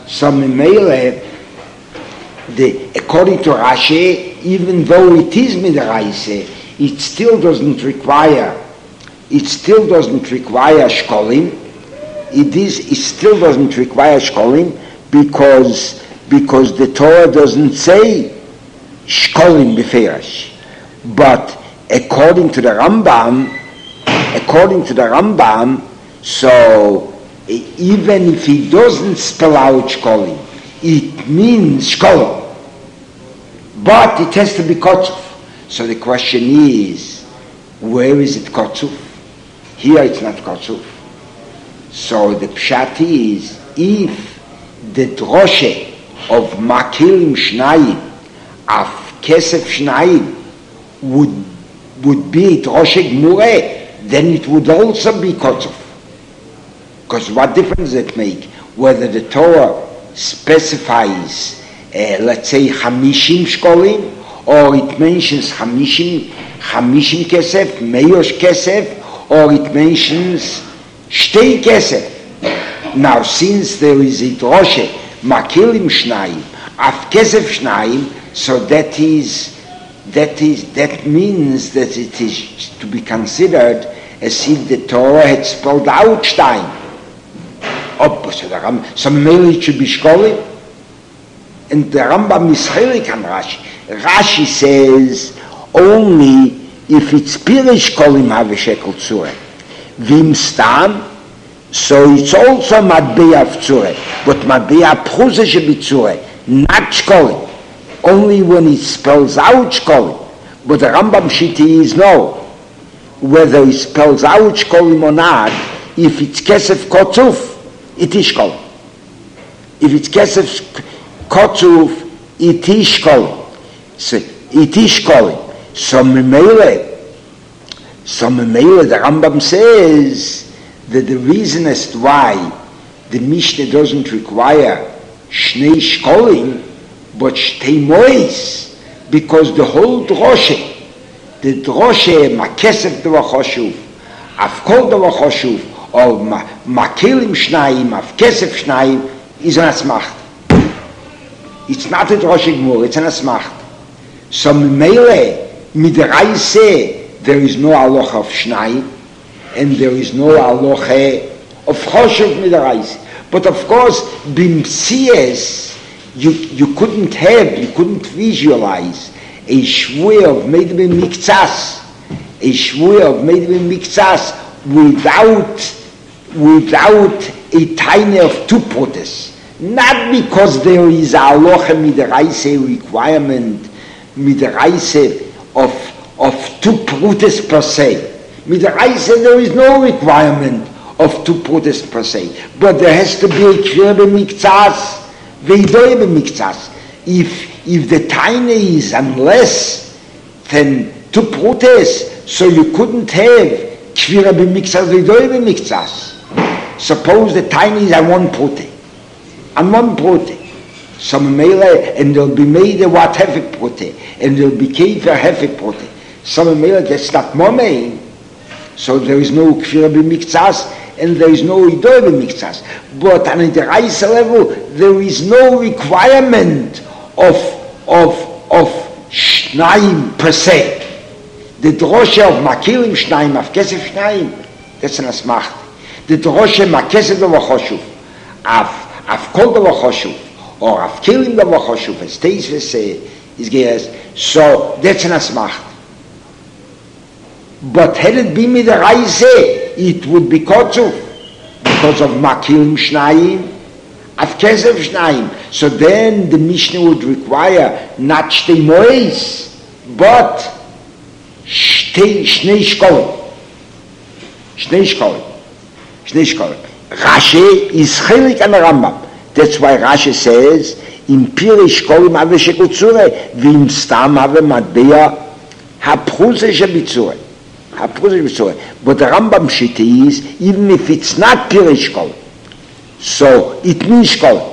according to Rashi, even though it is midaraisa, it still doesn't require shkolim. It still doesn't require shkolim because the Torah doesn't say shkolim beferish. But according to the Rambam, so even if he doesn't spell out shkolim, it means shkolim. But it has to be kotzuf. So the question is, where is it kotzuf? Here it's not kotzuf. So the pshat is, if the droshe of makilim shnayim, af kesef shnayim, would be droshe gmureh, then it would also be kotzuf. Because what difference does it make whether the Torah specifies, let's say, hamishim shkolim, or it mentions hamishim kesef, meyosh kesef, or it mentions shtei kesef. Now, since there is a droshe makilim shnayim, af kesef shnayim, so that means that it is to be considered as if the Torah had spelled out Stein. So maybe it should be shkolim. And the Rambam is chelik on Rashi. Rashi says only if it's pirish kolim have shekel tzure. Vim stam, So it's also Matbeya of Tzure, but Matbeya Prusa Shebitzure, not Shkolim. Only when it spells out Shkolim. But the Rambam Shiti is no. Whether it spells out Shkolim or not, if it's Kesef Kotzuf, it is Shkolim. If it's Kesef Kotzuf, it is Shkolim. So it is Shkolim. So Memele, the Rambam says that the reason as to why the Mishnah doesn't require Shnei Shkolim, but Shtei Mois, because the whole droshe, Makesef Davar Choshuv, Avkol Davar Choshuv, or Makelim Shnayim, Avkesef Shnayim, is an Asmacht. It's not a droshe Gmur, it's an Asmacht. So Mele, Midraise, there is no halacha of Shnayim, and there is no halacha of Choshuv Midraise. But of course, Bimtsias, you couldn't visualize a shvuah of Meidbim Miktsas, without a tiny of two protes. Not because there is a halacha midraise requirement, midraise of two protes per se. Midraise there is no requirement of two protes per se, but there has to be a kvir b'miktsas. If the tiny is less than two protes, so you couldn't have kvira b'miktsas v'idoi b'miktsas. Suppose the tiny is on one prote, so mele, and there'll be made a what hefik prote, and there'll be kefer hefik prote. So mele, that's not momein. So there is no kvira b'miktsas, and there is no idoi b'miktsas. But on the Reise level, there is no requirement of Shnayim per se. The droshe of Makilim Shnayim, of Kesef Shnayim, that's an Asmacht. The droshe Makesef Davar Choshuv, of Kol Davar Choshuv, or of Kilim Davar Choshuv, as Teis is Geras, so that's an Asmacht. But had it been with the Reise, it would be Kotzuf, because of Makilim Shnayim, of Kesef Shnayim. So then the Mishnah would require not Shtei Mois, but Shnei Shkolim. Rashi is Chelik and Rambam. That's why Rashi says, Im Piri Shkolim Ave Shekutzure, Vim Stam Ave Matbeya, Hapruze Shebitzure. But the Rambam Shita is, even if it's not Piri Shkolim, so it means Shkolim.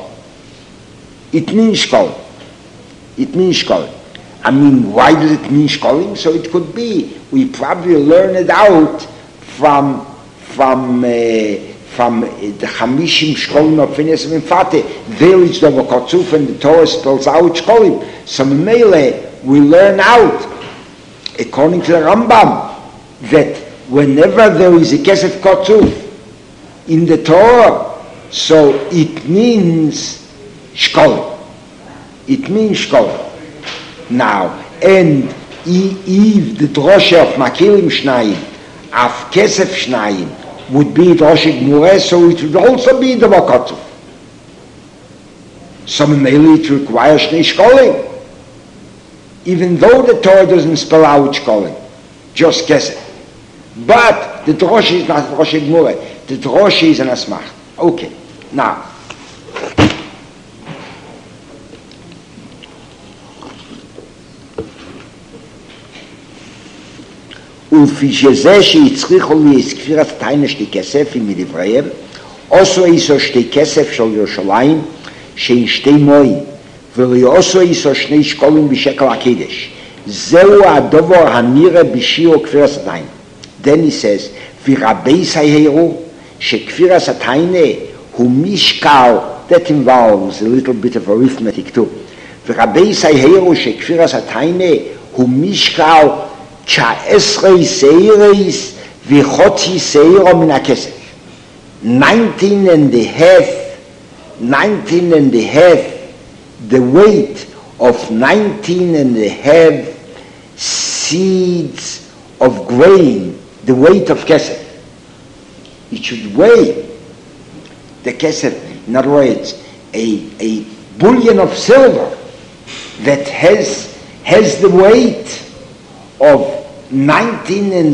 I mean, why does it mean Shkolim? So it could be, we probably learn it out from the Chamishim Shkolim of Phineas and Mifate. There is the Vokotzuf and the Torah spells out Shkolim. So Mele, we learn out, according to the Rambam, that whenever there is a Kesef Kotzuf in the Torah, so it means Shkolim. Now, and if the droshe of Makilim Shnayim, of Kesef Shnayim, would be droshe Gmureh, so it would also be the Kotzuf. So mainly it requires Shnei Shkolim. Even though the Torah doesn't spell out Shkolim, just Kesef. But the droshe is not droshe Gmureh. The droshe is an Asmach. Okay, now. ולפי שזה שהצריכו לי סקפירת תיינה שתי כסף מדבריהם, עשו איסו שתי כסף של ירושלים, שאין שתי מוים, ולעשו איסו שני שקולים בשקל הקדש. זהו הדבר הנראה בשיעור כפירת התיינה. Then he says, ורבי סיירו, שכפירת התיינה הוא משקל, that involves a little bit of arithmetic too. ורבי סיירו, שכפירת התיינה הוא משקל 19 seiros v'chotzi seiro min hakesef. 19 and a half, the weight of 19 and a half seeds of grain, the weight of kesef. It should weigh the kesef, in other words, a bullion of silver that has the weight of 19 and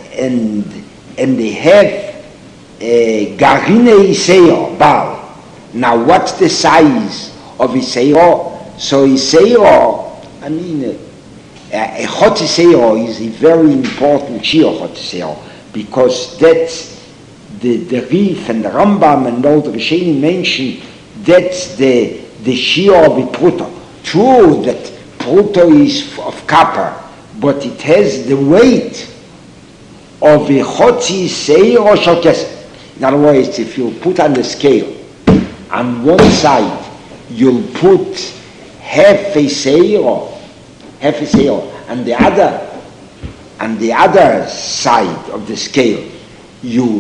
a half garine iseo bal. Now what's the size of iseo? So iseo, I mean, a hot iseo is a very important shiur hot iseo, because that's the Rif and the Rambam and all the Rishonim mention, that's the shiur of a pruto. True that pruto is of copper, but it has the weight of a chotzi seiro shel kesef. In other words, if you put on the scale, on one side you'll put half a seiro, and the other side of the scale you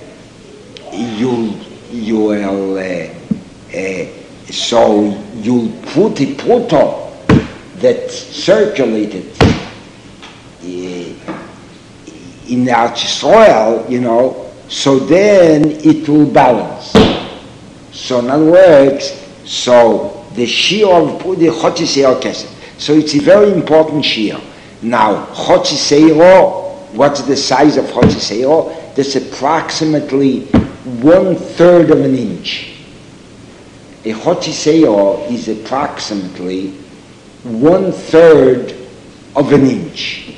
will so you'll put a pruto that circulated in Eretz Yisrael, so then it will balance. So in other words, so the shiur of the chotzi seiro kesef. So it's a very important shiur. Now, chotzi seiro, what's the size of chotzi seiro? That's approximately 1/3 of an inch. A chotzi seiro is approximately 1/3 of an inch.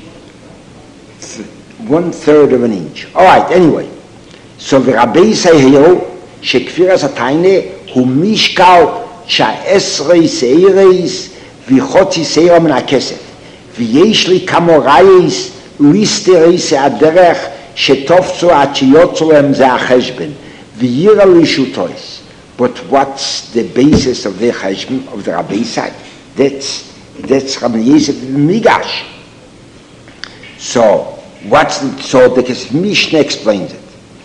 1/3 of an inch. All right, anyway. So the Rabbi Yisrael, shekfiras atayne, hu mishkal sha'esrei seireis v'chotzi seiro min hakesef. V'yesh li kamorayis listereis ha'derech shetofzu ad sheyotzu lehem ze ha'cheshben. V'yira li shutois. But what's the basis of the cheshbon of the Rabbi Yisrael? That's Rabbi Yosef Migash. So the Kesef Mishnah explains it.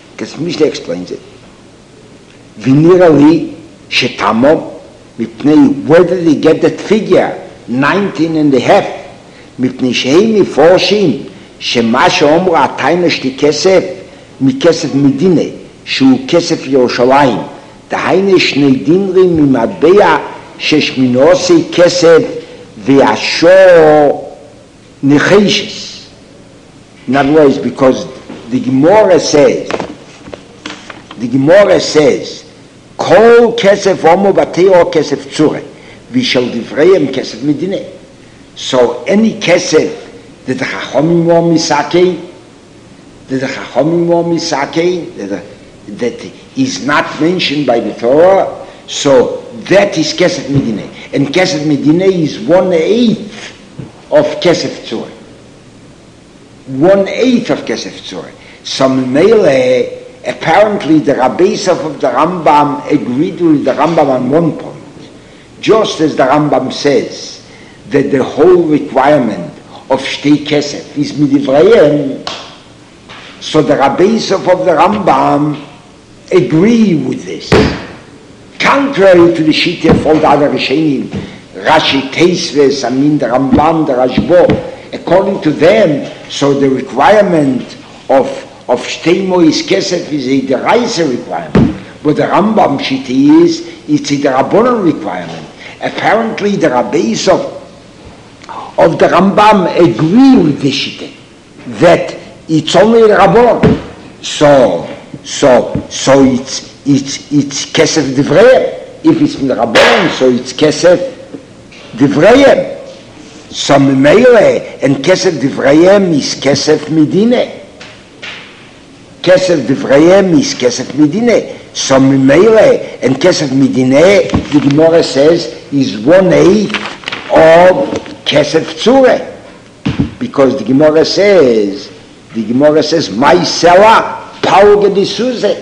Vinirali shetamom mipnei, where did he get that figure? 19 and a half. Mipnei shehi miforshim shema sheomru atayna shti kesef mikesef medine shu kesef Yerushalayim dahayne shnei dinrim mimatbeya sheshminosi kesef ve'ashor necheshes. In other words, because the Gemara says, Kol kesef omo bateo kesef tzure, v'shel divrayim kesef medine. So any kesef that the Chachamim were misakei, that is not mentioned by the Torah, so that is kesef medine. And kesef medine is 1/8 of kesef tzure. 1/8 of kesef tzure. So Mele, apparently the Rabbeis of the Rambam agreed with the Rambam on one point. Just as the Rambam says that the whole requirement of shtei kesef is midivrayim, so the Rabbeis of the Rambam agree with this. Contrary to the Shita of all the other Rishonim, Rashi, Tosfos, I mean the Rambam, the Rashbo, according to them, so the requirement of shtei mois kesef is a deraisa requirement, but the Rambam Shita is, it's a Rabbanon requirement. Apparently the Rabbeis of the Rambam agree with this Shita, that it's only the Rabbanon. So it's kesef divrayim. If it's from the Rabbanon, so it's kesef divrayim. So Meile and kesef divrayim is kesef medine. Kesef divrayim is kesef medine. So Meile and kesef medine, the Gemara says, is 1/8 of kesef tzure, because the Gemara says, my seller pauge d'isuze.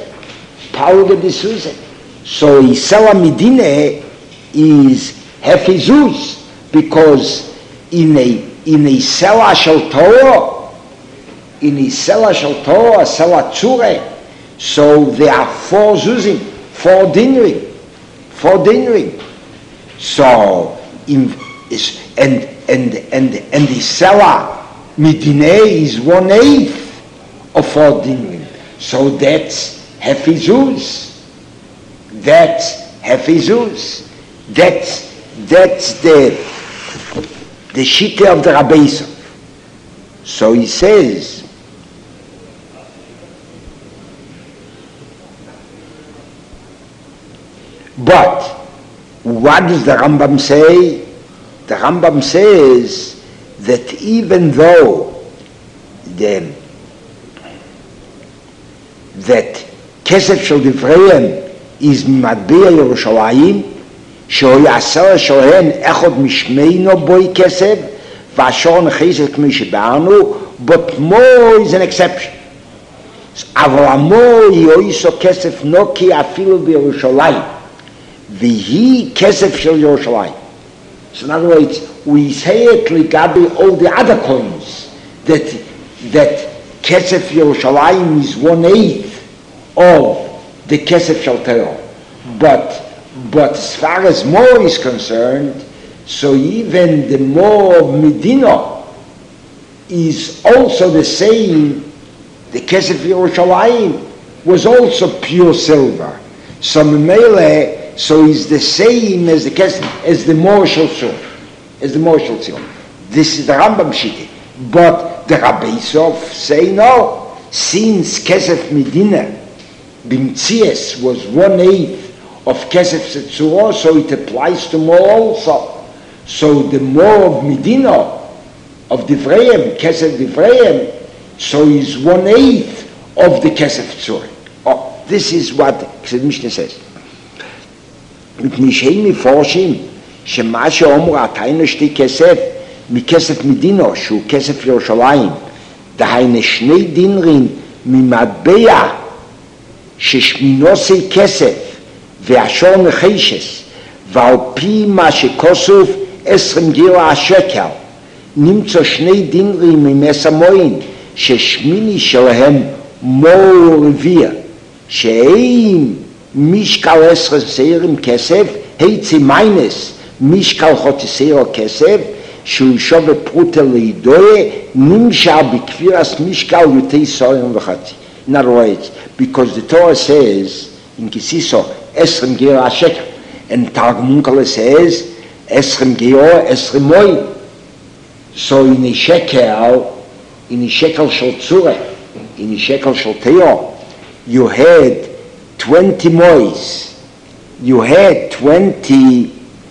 So Isela Medine is Hefizuz, because in a Sela Shel Torah, a Sela Tzure, so there are 4 zuzim, 4 dinrim. So and the Sela Medine is 1/8 of 4 dinrim. So that's Hefizuz. That's Hefizuz. That's the Shitta of the Rabbeisov. So he says, but what does the Rambam say? The Rambam says that even though that Kesef Shel Divrayim is Matbea Yerushalayim, שהוא יעשר שלהן אחד משמיינו בוי כסף, ואשר נחזק כמי שבארנו, but more is an exception. אבל המור יויסו כסף נוקי אפילו בירושלים, והיא כסף של ירושלים. So in other words, we say it לגבי all the other coins, that כסף ירושלים is 1/8 of the כסף של Torah. But as far as more is concerned, so even the more of Medina is also the same. The Kesef Yerushalayim was also pure silver. So Memele, so is the same as the Kesef, as the Moshel Tzur, This is the Rambam Shita. But the Rabbeisov say no. Since Kesef Medina Bimtzias was 1/8 of Kesef Setzurah, so it applies to more also. So the more of Medina, of Divrayim, Kesef Divrayim, so is 1/8 of the Kesef Setzurah. Oh, this is what the Mishnah says. Mit Nishei Miforshim, שמה שאומר התיינו שתי כסף, מכסף מדינו, שהוא כסף ירושלים, דהיינו שני דינרים ממטבע, ששמינוסי כסף, והשור נחשס, ועל פי מה שכוסוף 20 גירה השקל, נמצא שני דינרים ממס המוין, ששמיני שלהם מור רביע, שאין משקל 10 סיירים כסף, היצי מיינס, משקל חוטיסיירו כסף, שהוא שווה פרוטה לידויה, נמשל בכפירס משקל יותר סוירים וחצי. In other words, because the Torah says, in Kisiso, 20 gira shekel, and Targum Unkale says, 20 gira, 20 moin. So in a shekel shel tzure, in a shekel shel teo, you had 20 mois. You had 20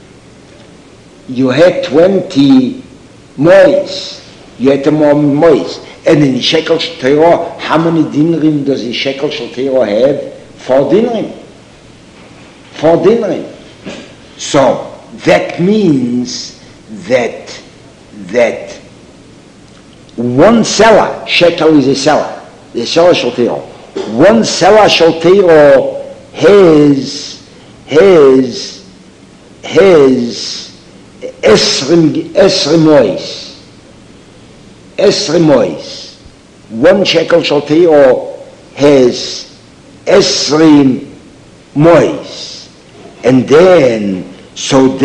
mois. You had more mois. And in shekel shel teo, how many dinrim does a shekel shel teo have? 4 dinrim. 4 dinrim. So that means that one seller, shekel is a seller, the seller shel teo. One seller shel teo has esrim mois. One shekel shel teo has esrim mois. And then, so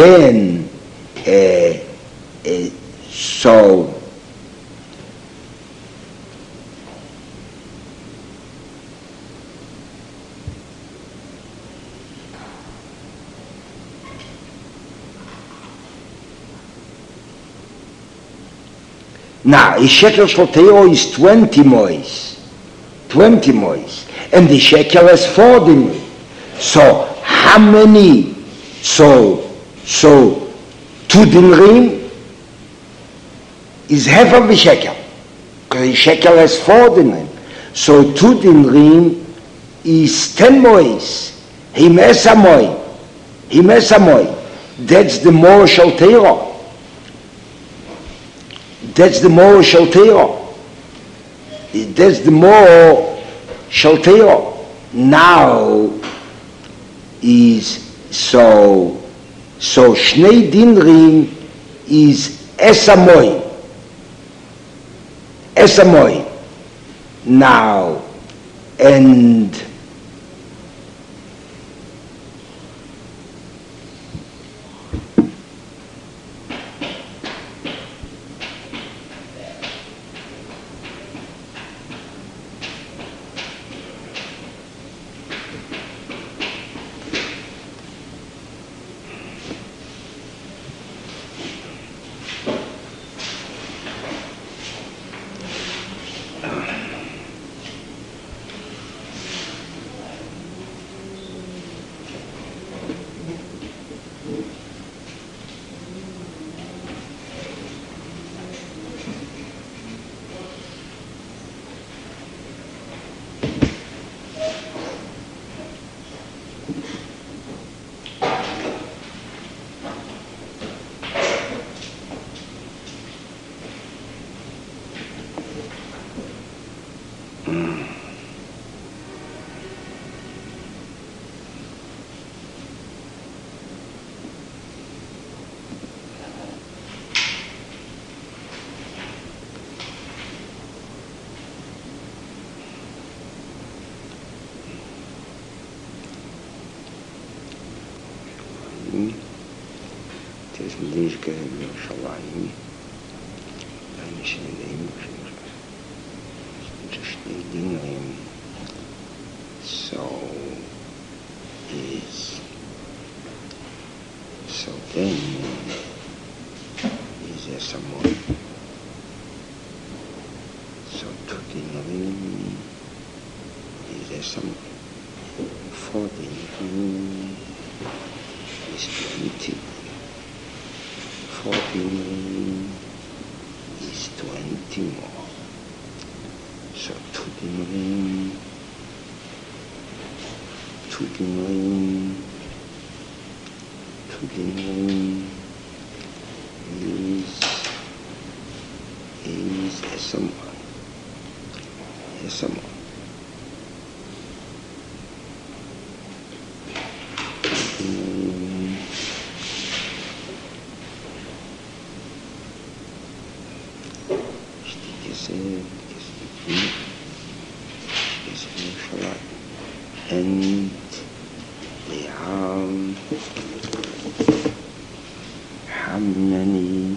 now, a shekel shel teo is 20 mois. 20 mois. And the shekel has 4 dinrim. So, how many? So 2 dinrim is half of a shekel. Because a shekel has 4 dinrim. So 2 dinrim is 10 mois. Himesa moi. That's the more shel teo. That's the more shel teo. Now is so shnei dinrim is esamoy. Now and Shalayim, Tesmedish Gehim Shalayim, Anishalim, Shnedim. So then is there someone? So Tudinim is there some 14 is 20. 14 is 20 more. So Tudinim is someone. And they have how many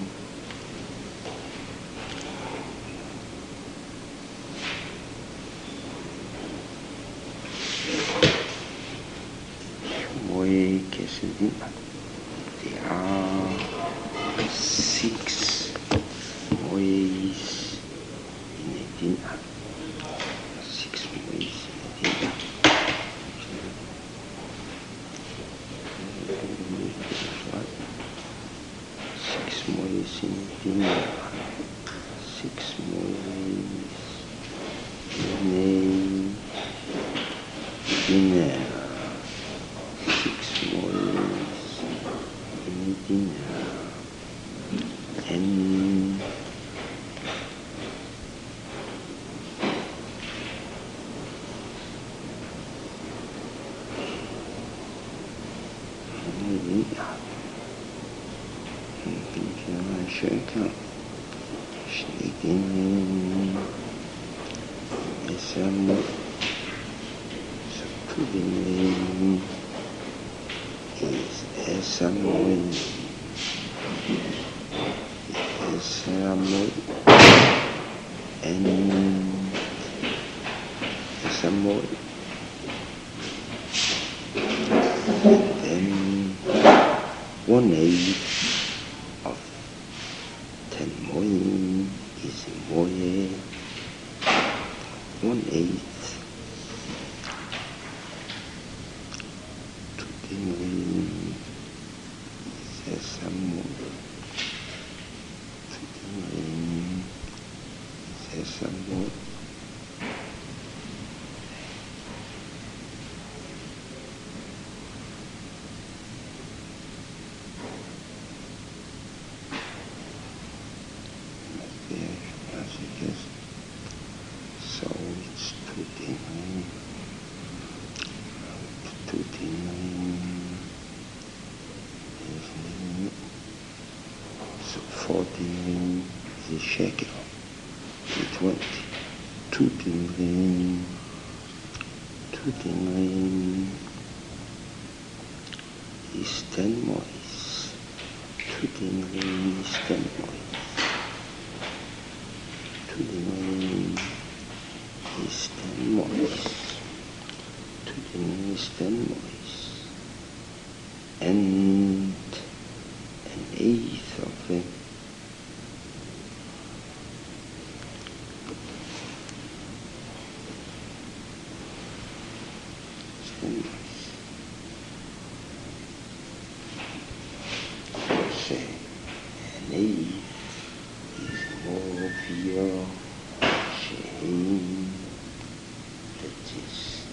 there are 6 ways in a dinner. 6 ways in a dinner. 6 ways in a dinner. 6 ways in a dinner. 6 ways in a dinner. And then 1/8 of 10 moin is moye. 1/8 to the moin is some to the moin is some. So it's 29. So 14 is a shekel. 20. 29 is 10 mois. 29 is 10 mois. 29 is 10 mois. 29 is 10 mois. And 1/8 of them is 10 mois. Say 1/8 is more via Shein, that is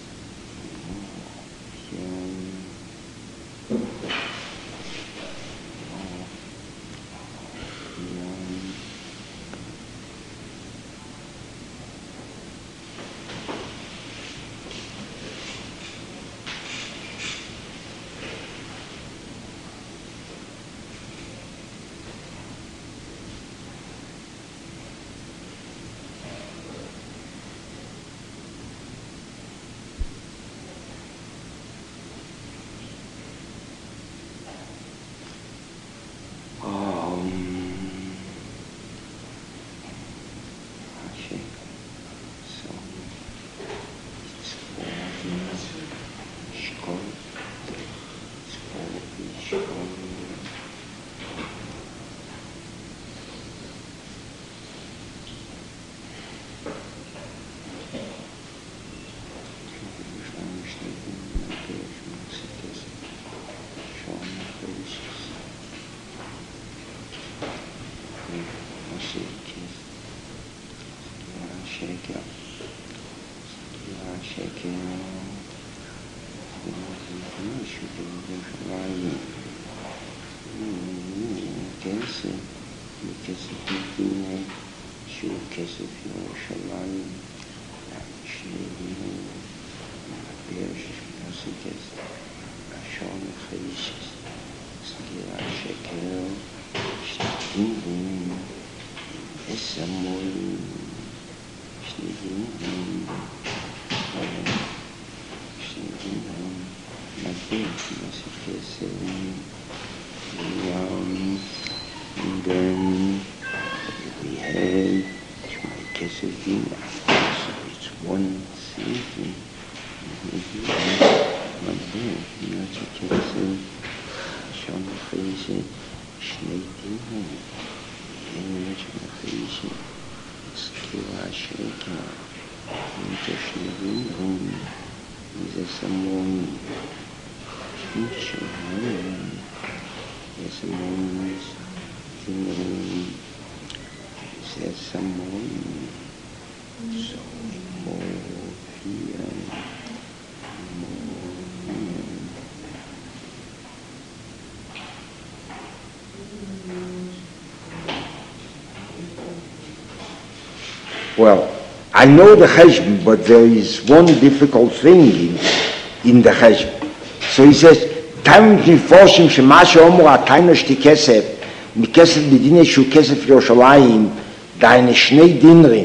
Well, I know the Cheshbon, but there is one difficult thing in the Cheshbon. So he says, "Tam nifoshim shemashe omer atayna shti kesef mikesef medina shu kesef Yerushalayim deine shnei dinrim."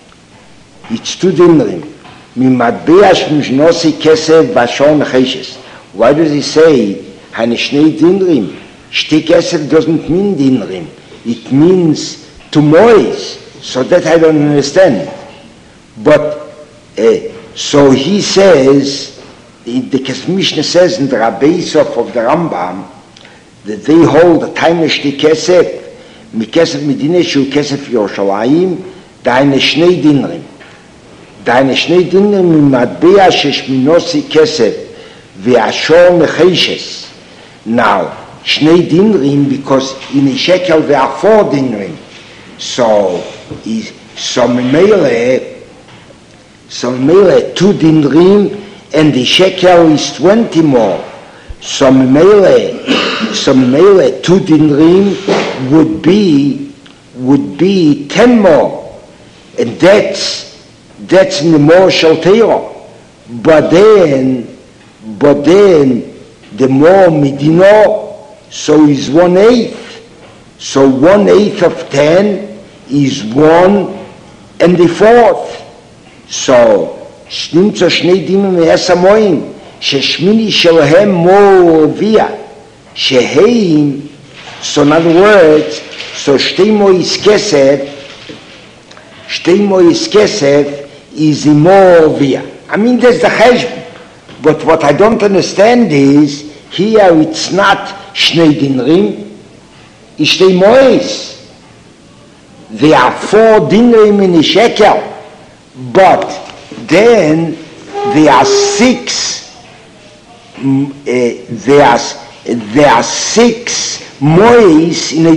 It's two dinrim. Mimatbeash mishnosi kesef bashon cheshes. Why does he say eine shnei dinrim? Shti kesef doesn't mean dinrim. It means two mois. So that I don't understand. But, so he says, the Mishnah says in the Rabbeisov of the Rambam, that they hold the Tainish di Kesef, mi Kesef Medina shu Kesef Yerushalayim, deine Shnei Dinrim. Deine Shnei Dinrim mi Matbea shesh minosi Kesef, ve'ashor mecheshes. Now, Shnei Dinrim, because in a shekel there are 4 Dinrim. So Mele 2 dinrim, and the shekel is 20 more. So Mele 2 dinrim would be 10 more, and that's in the more Shalteiro. But then the more Medino, so is 1/8. So 1/8 of 10 is 1/4. So, stimmt so schnell Dinge mit Esamoim, sheshmini shelhem mo via, sheheim, so in other words, so shtemo is kesef is mo via. I mean, there's the cheshbon, but what I don't understand is, here it's not shnei dinrim, it's shtei mois. There are 4 dinrim in a shekel, but then there are 6. There are 6 mois in a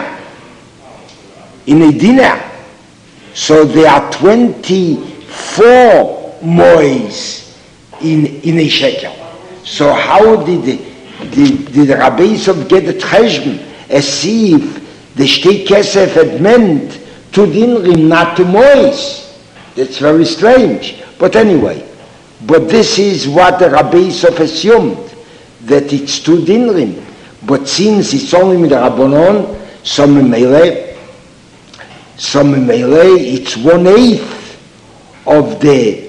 dinar. So there are 24 mois in a shekel. So how did the Rabbeisov get the cheshbon as if the Shtei Kesef had meant 2 dinrim, not 2 mois? That's very strange. But anyway, but this is what the Rabbeisov assumed, that it's 2 dinrim. But since it's only with the Rabbanon, so Memele, it's 1/8 of the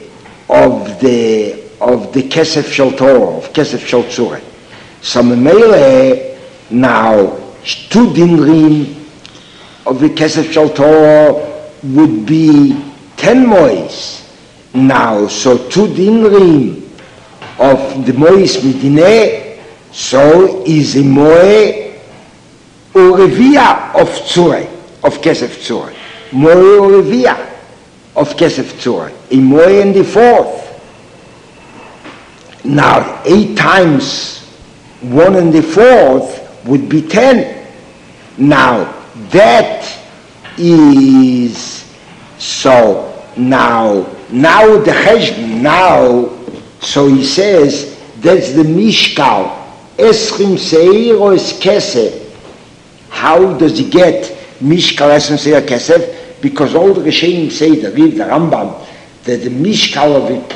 Kesef Shel Torah, of Kesef Shel Tzurah. So Memele, now 2 dinrim of the Kesef Shel Torah would be 10 mois. Now, so 2 dinrim of the mois Medineh, So is a moe urevia of tzure, of kesef tzure. Moe urevia of kesef tzure. A moe in the fourth. Now, 8 times 1 in the fourth would be 10. Now, that is so. Now the cheshbon, so he says, that's the mishkal. Eschim seir or es kesef. How does he get mishkal eschim seir kesef? Because all the Rishonim say, the Rambam, that the mishkal of a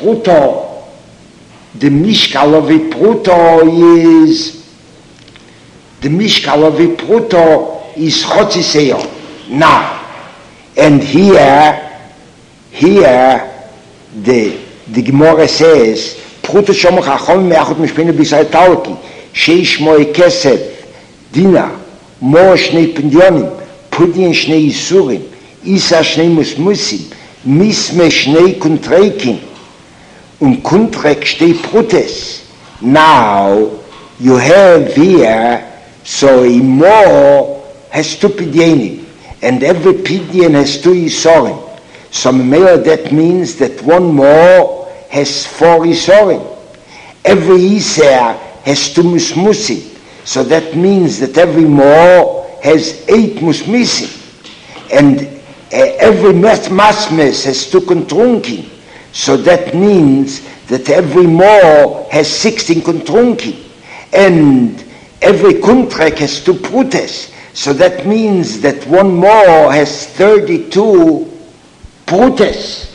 pruto is chotzi seir. Now, and here the Gemara says, pruto shomach achom me'achot mishpenu b'Yisrael talki, sheish moe kesef, dina, mo shnei pendionim, pudin shnei yisurim, isa shnei musmusim, misme shnei kuntreikin, kuntrek shtei prutes. Now, you have here, so a mo has 2 pidyanim, and every pidyan has 2 yisorim. So that means that 1 more has 4 Yisorim. Every Yisr has 2 Musmusim. So that means that every more has 8 Musmusim. And every Masmes has 2 Kontrunkin. So that means that every more has 16 Kontrunkin. And every Kuntrek has 2 Prutes. So that means that 1 more has 32 Prutes.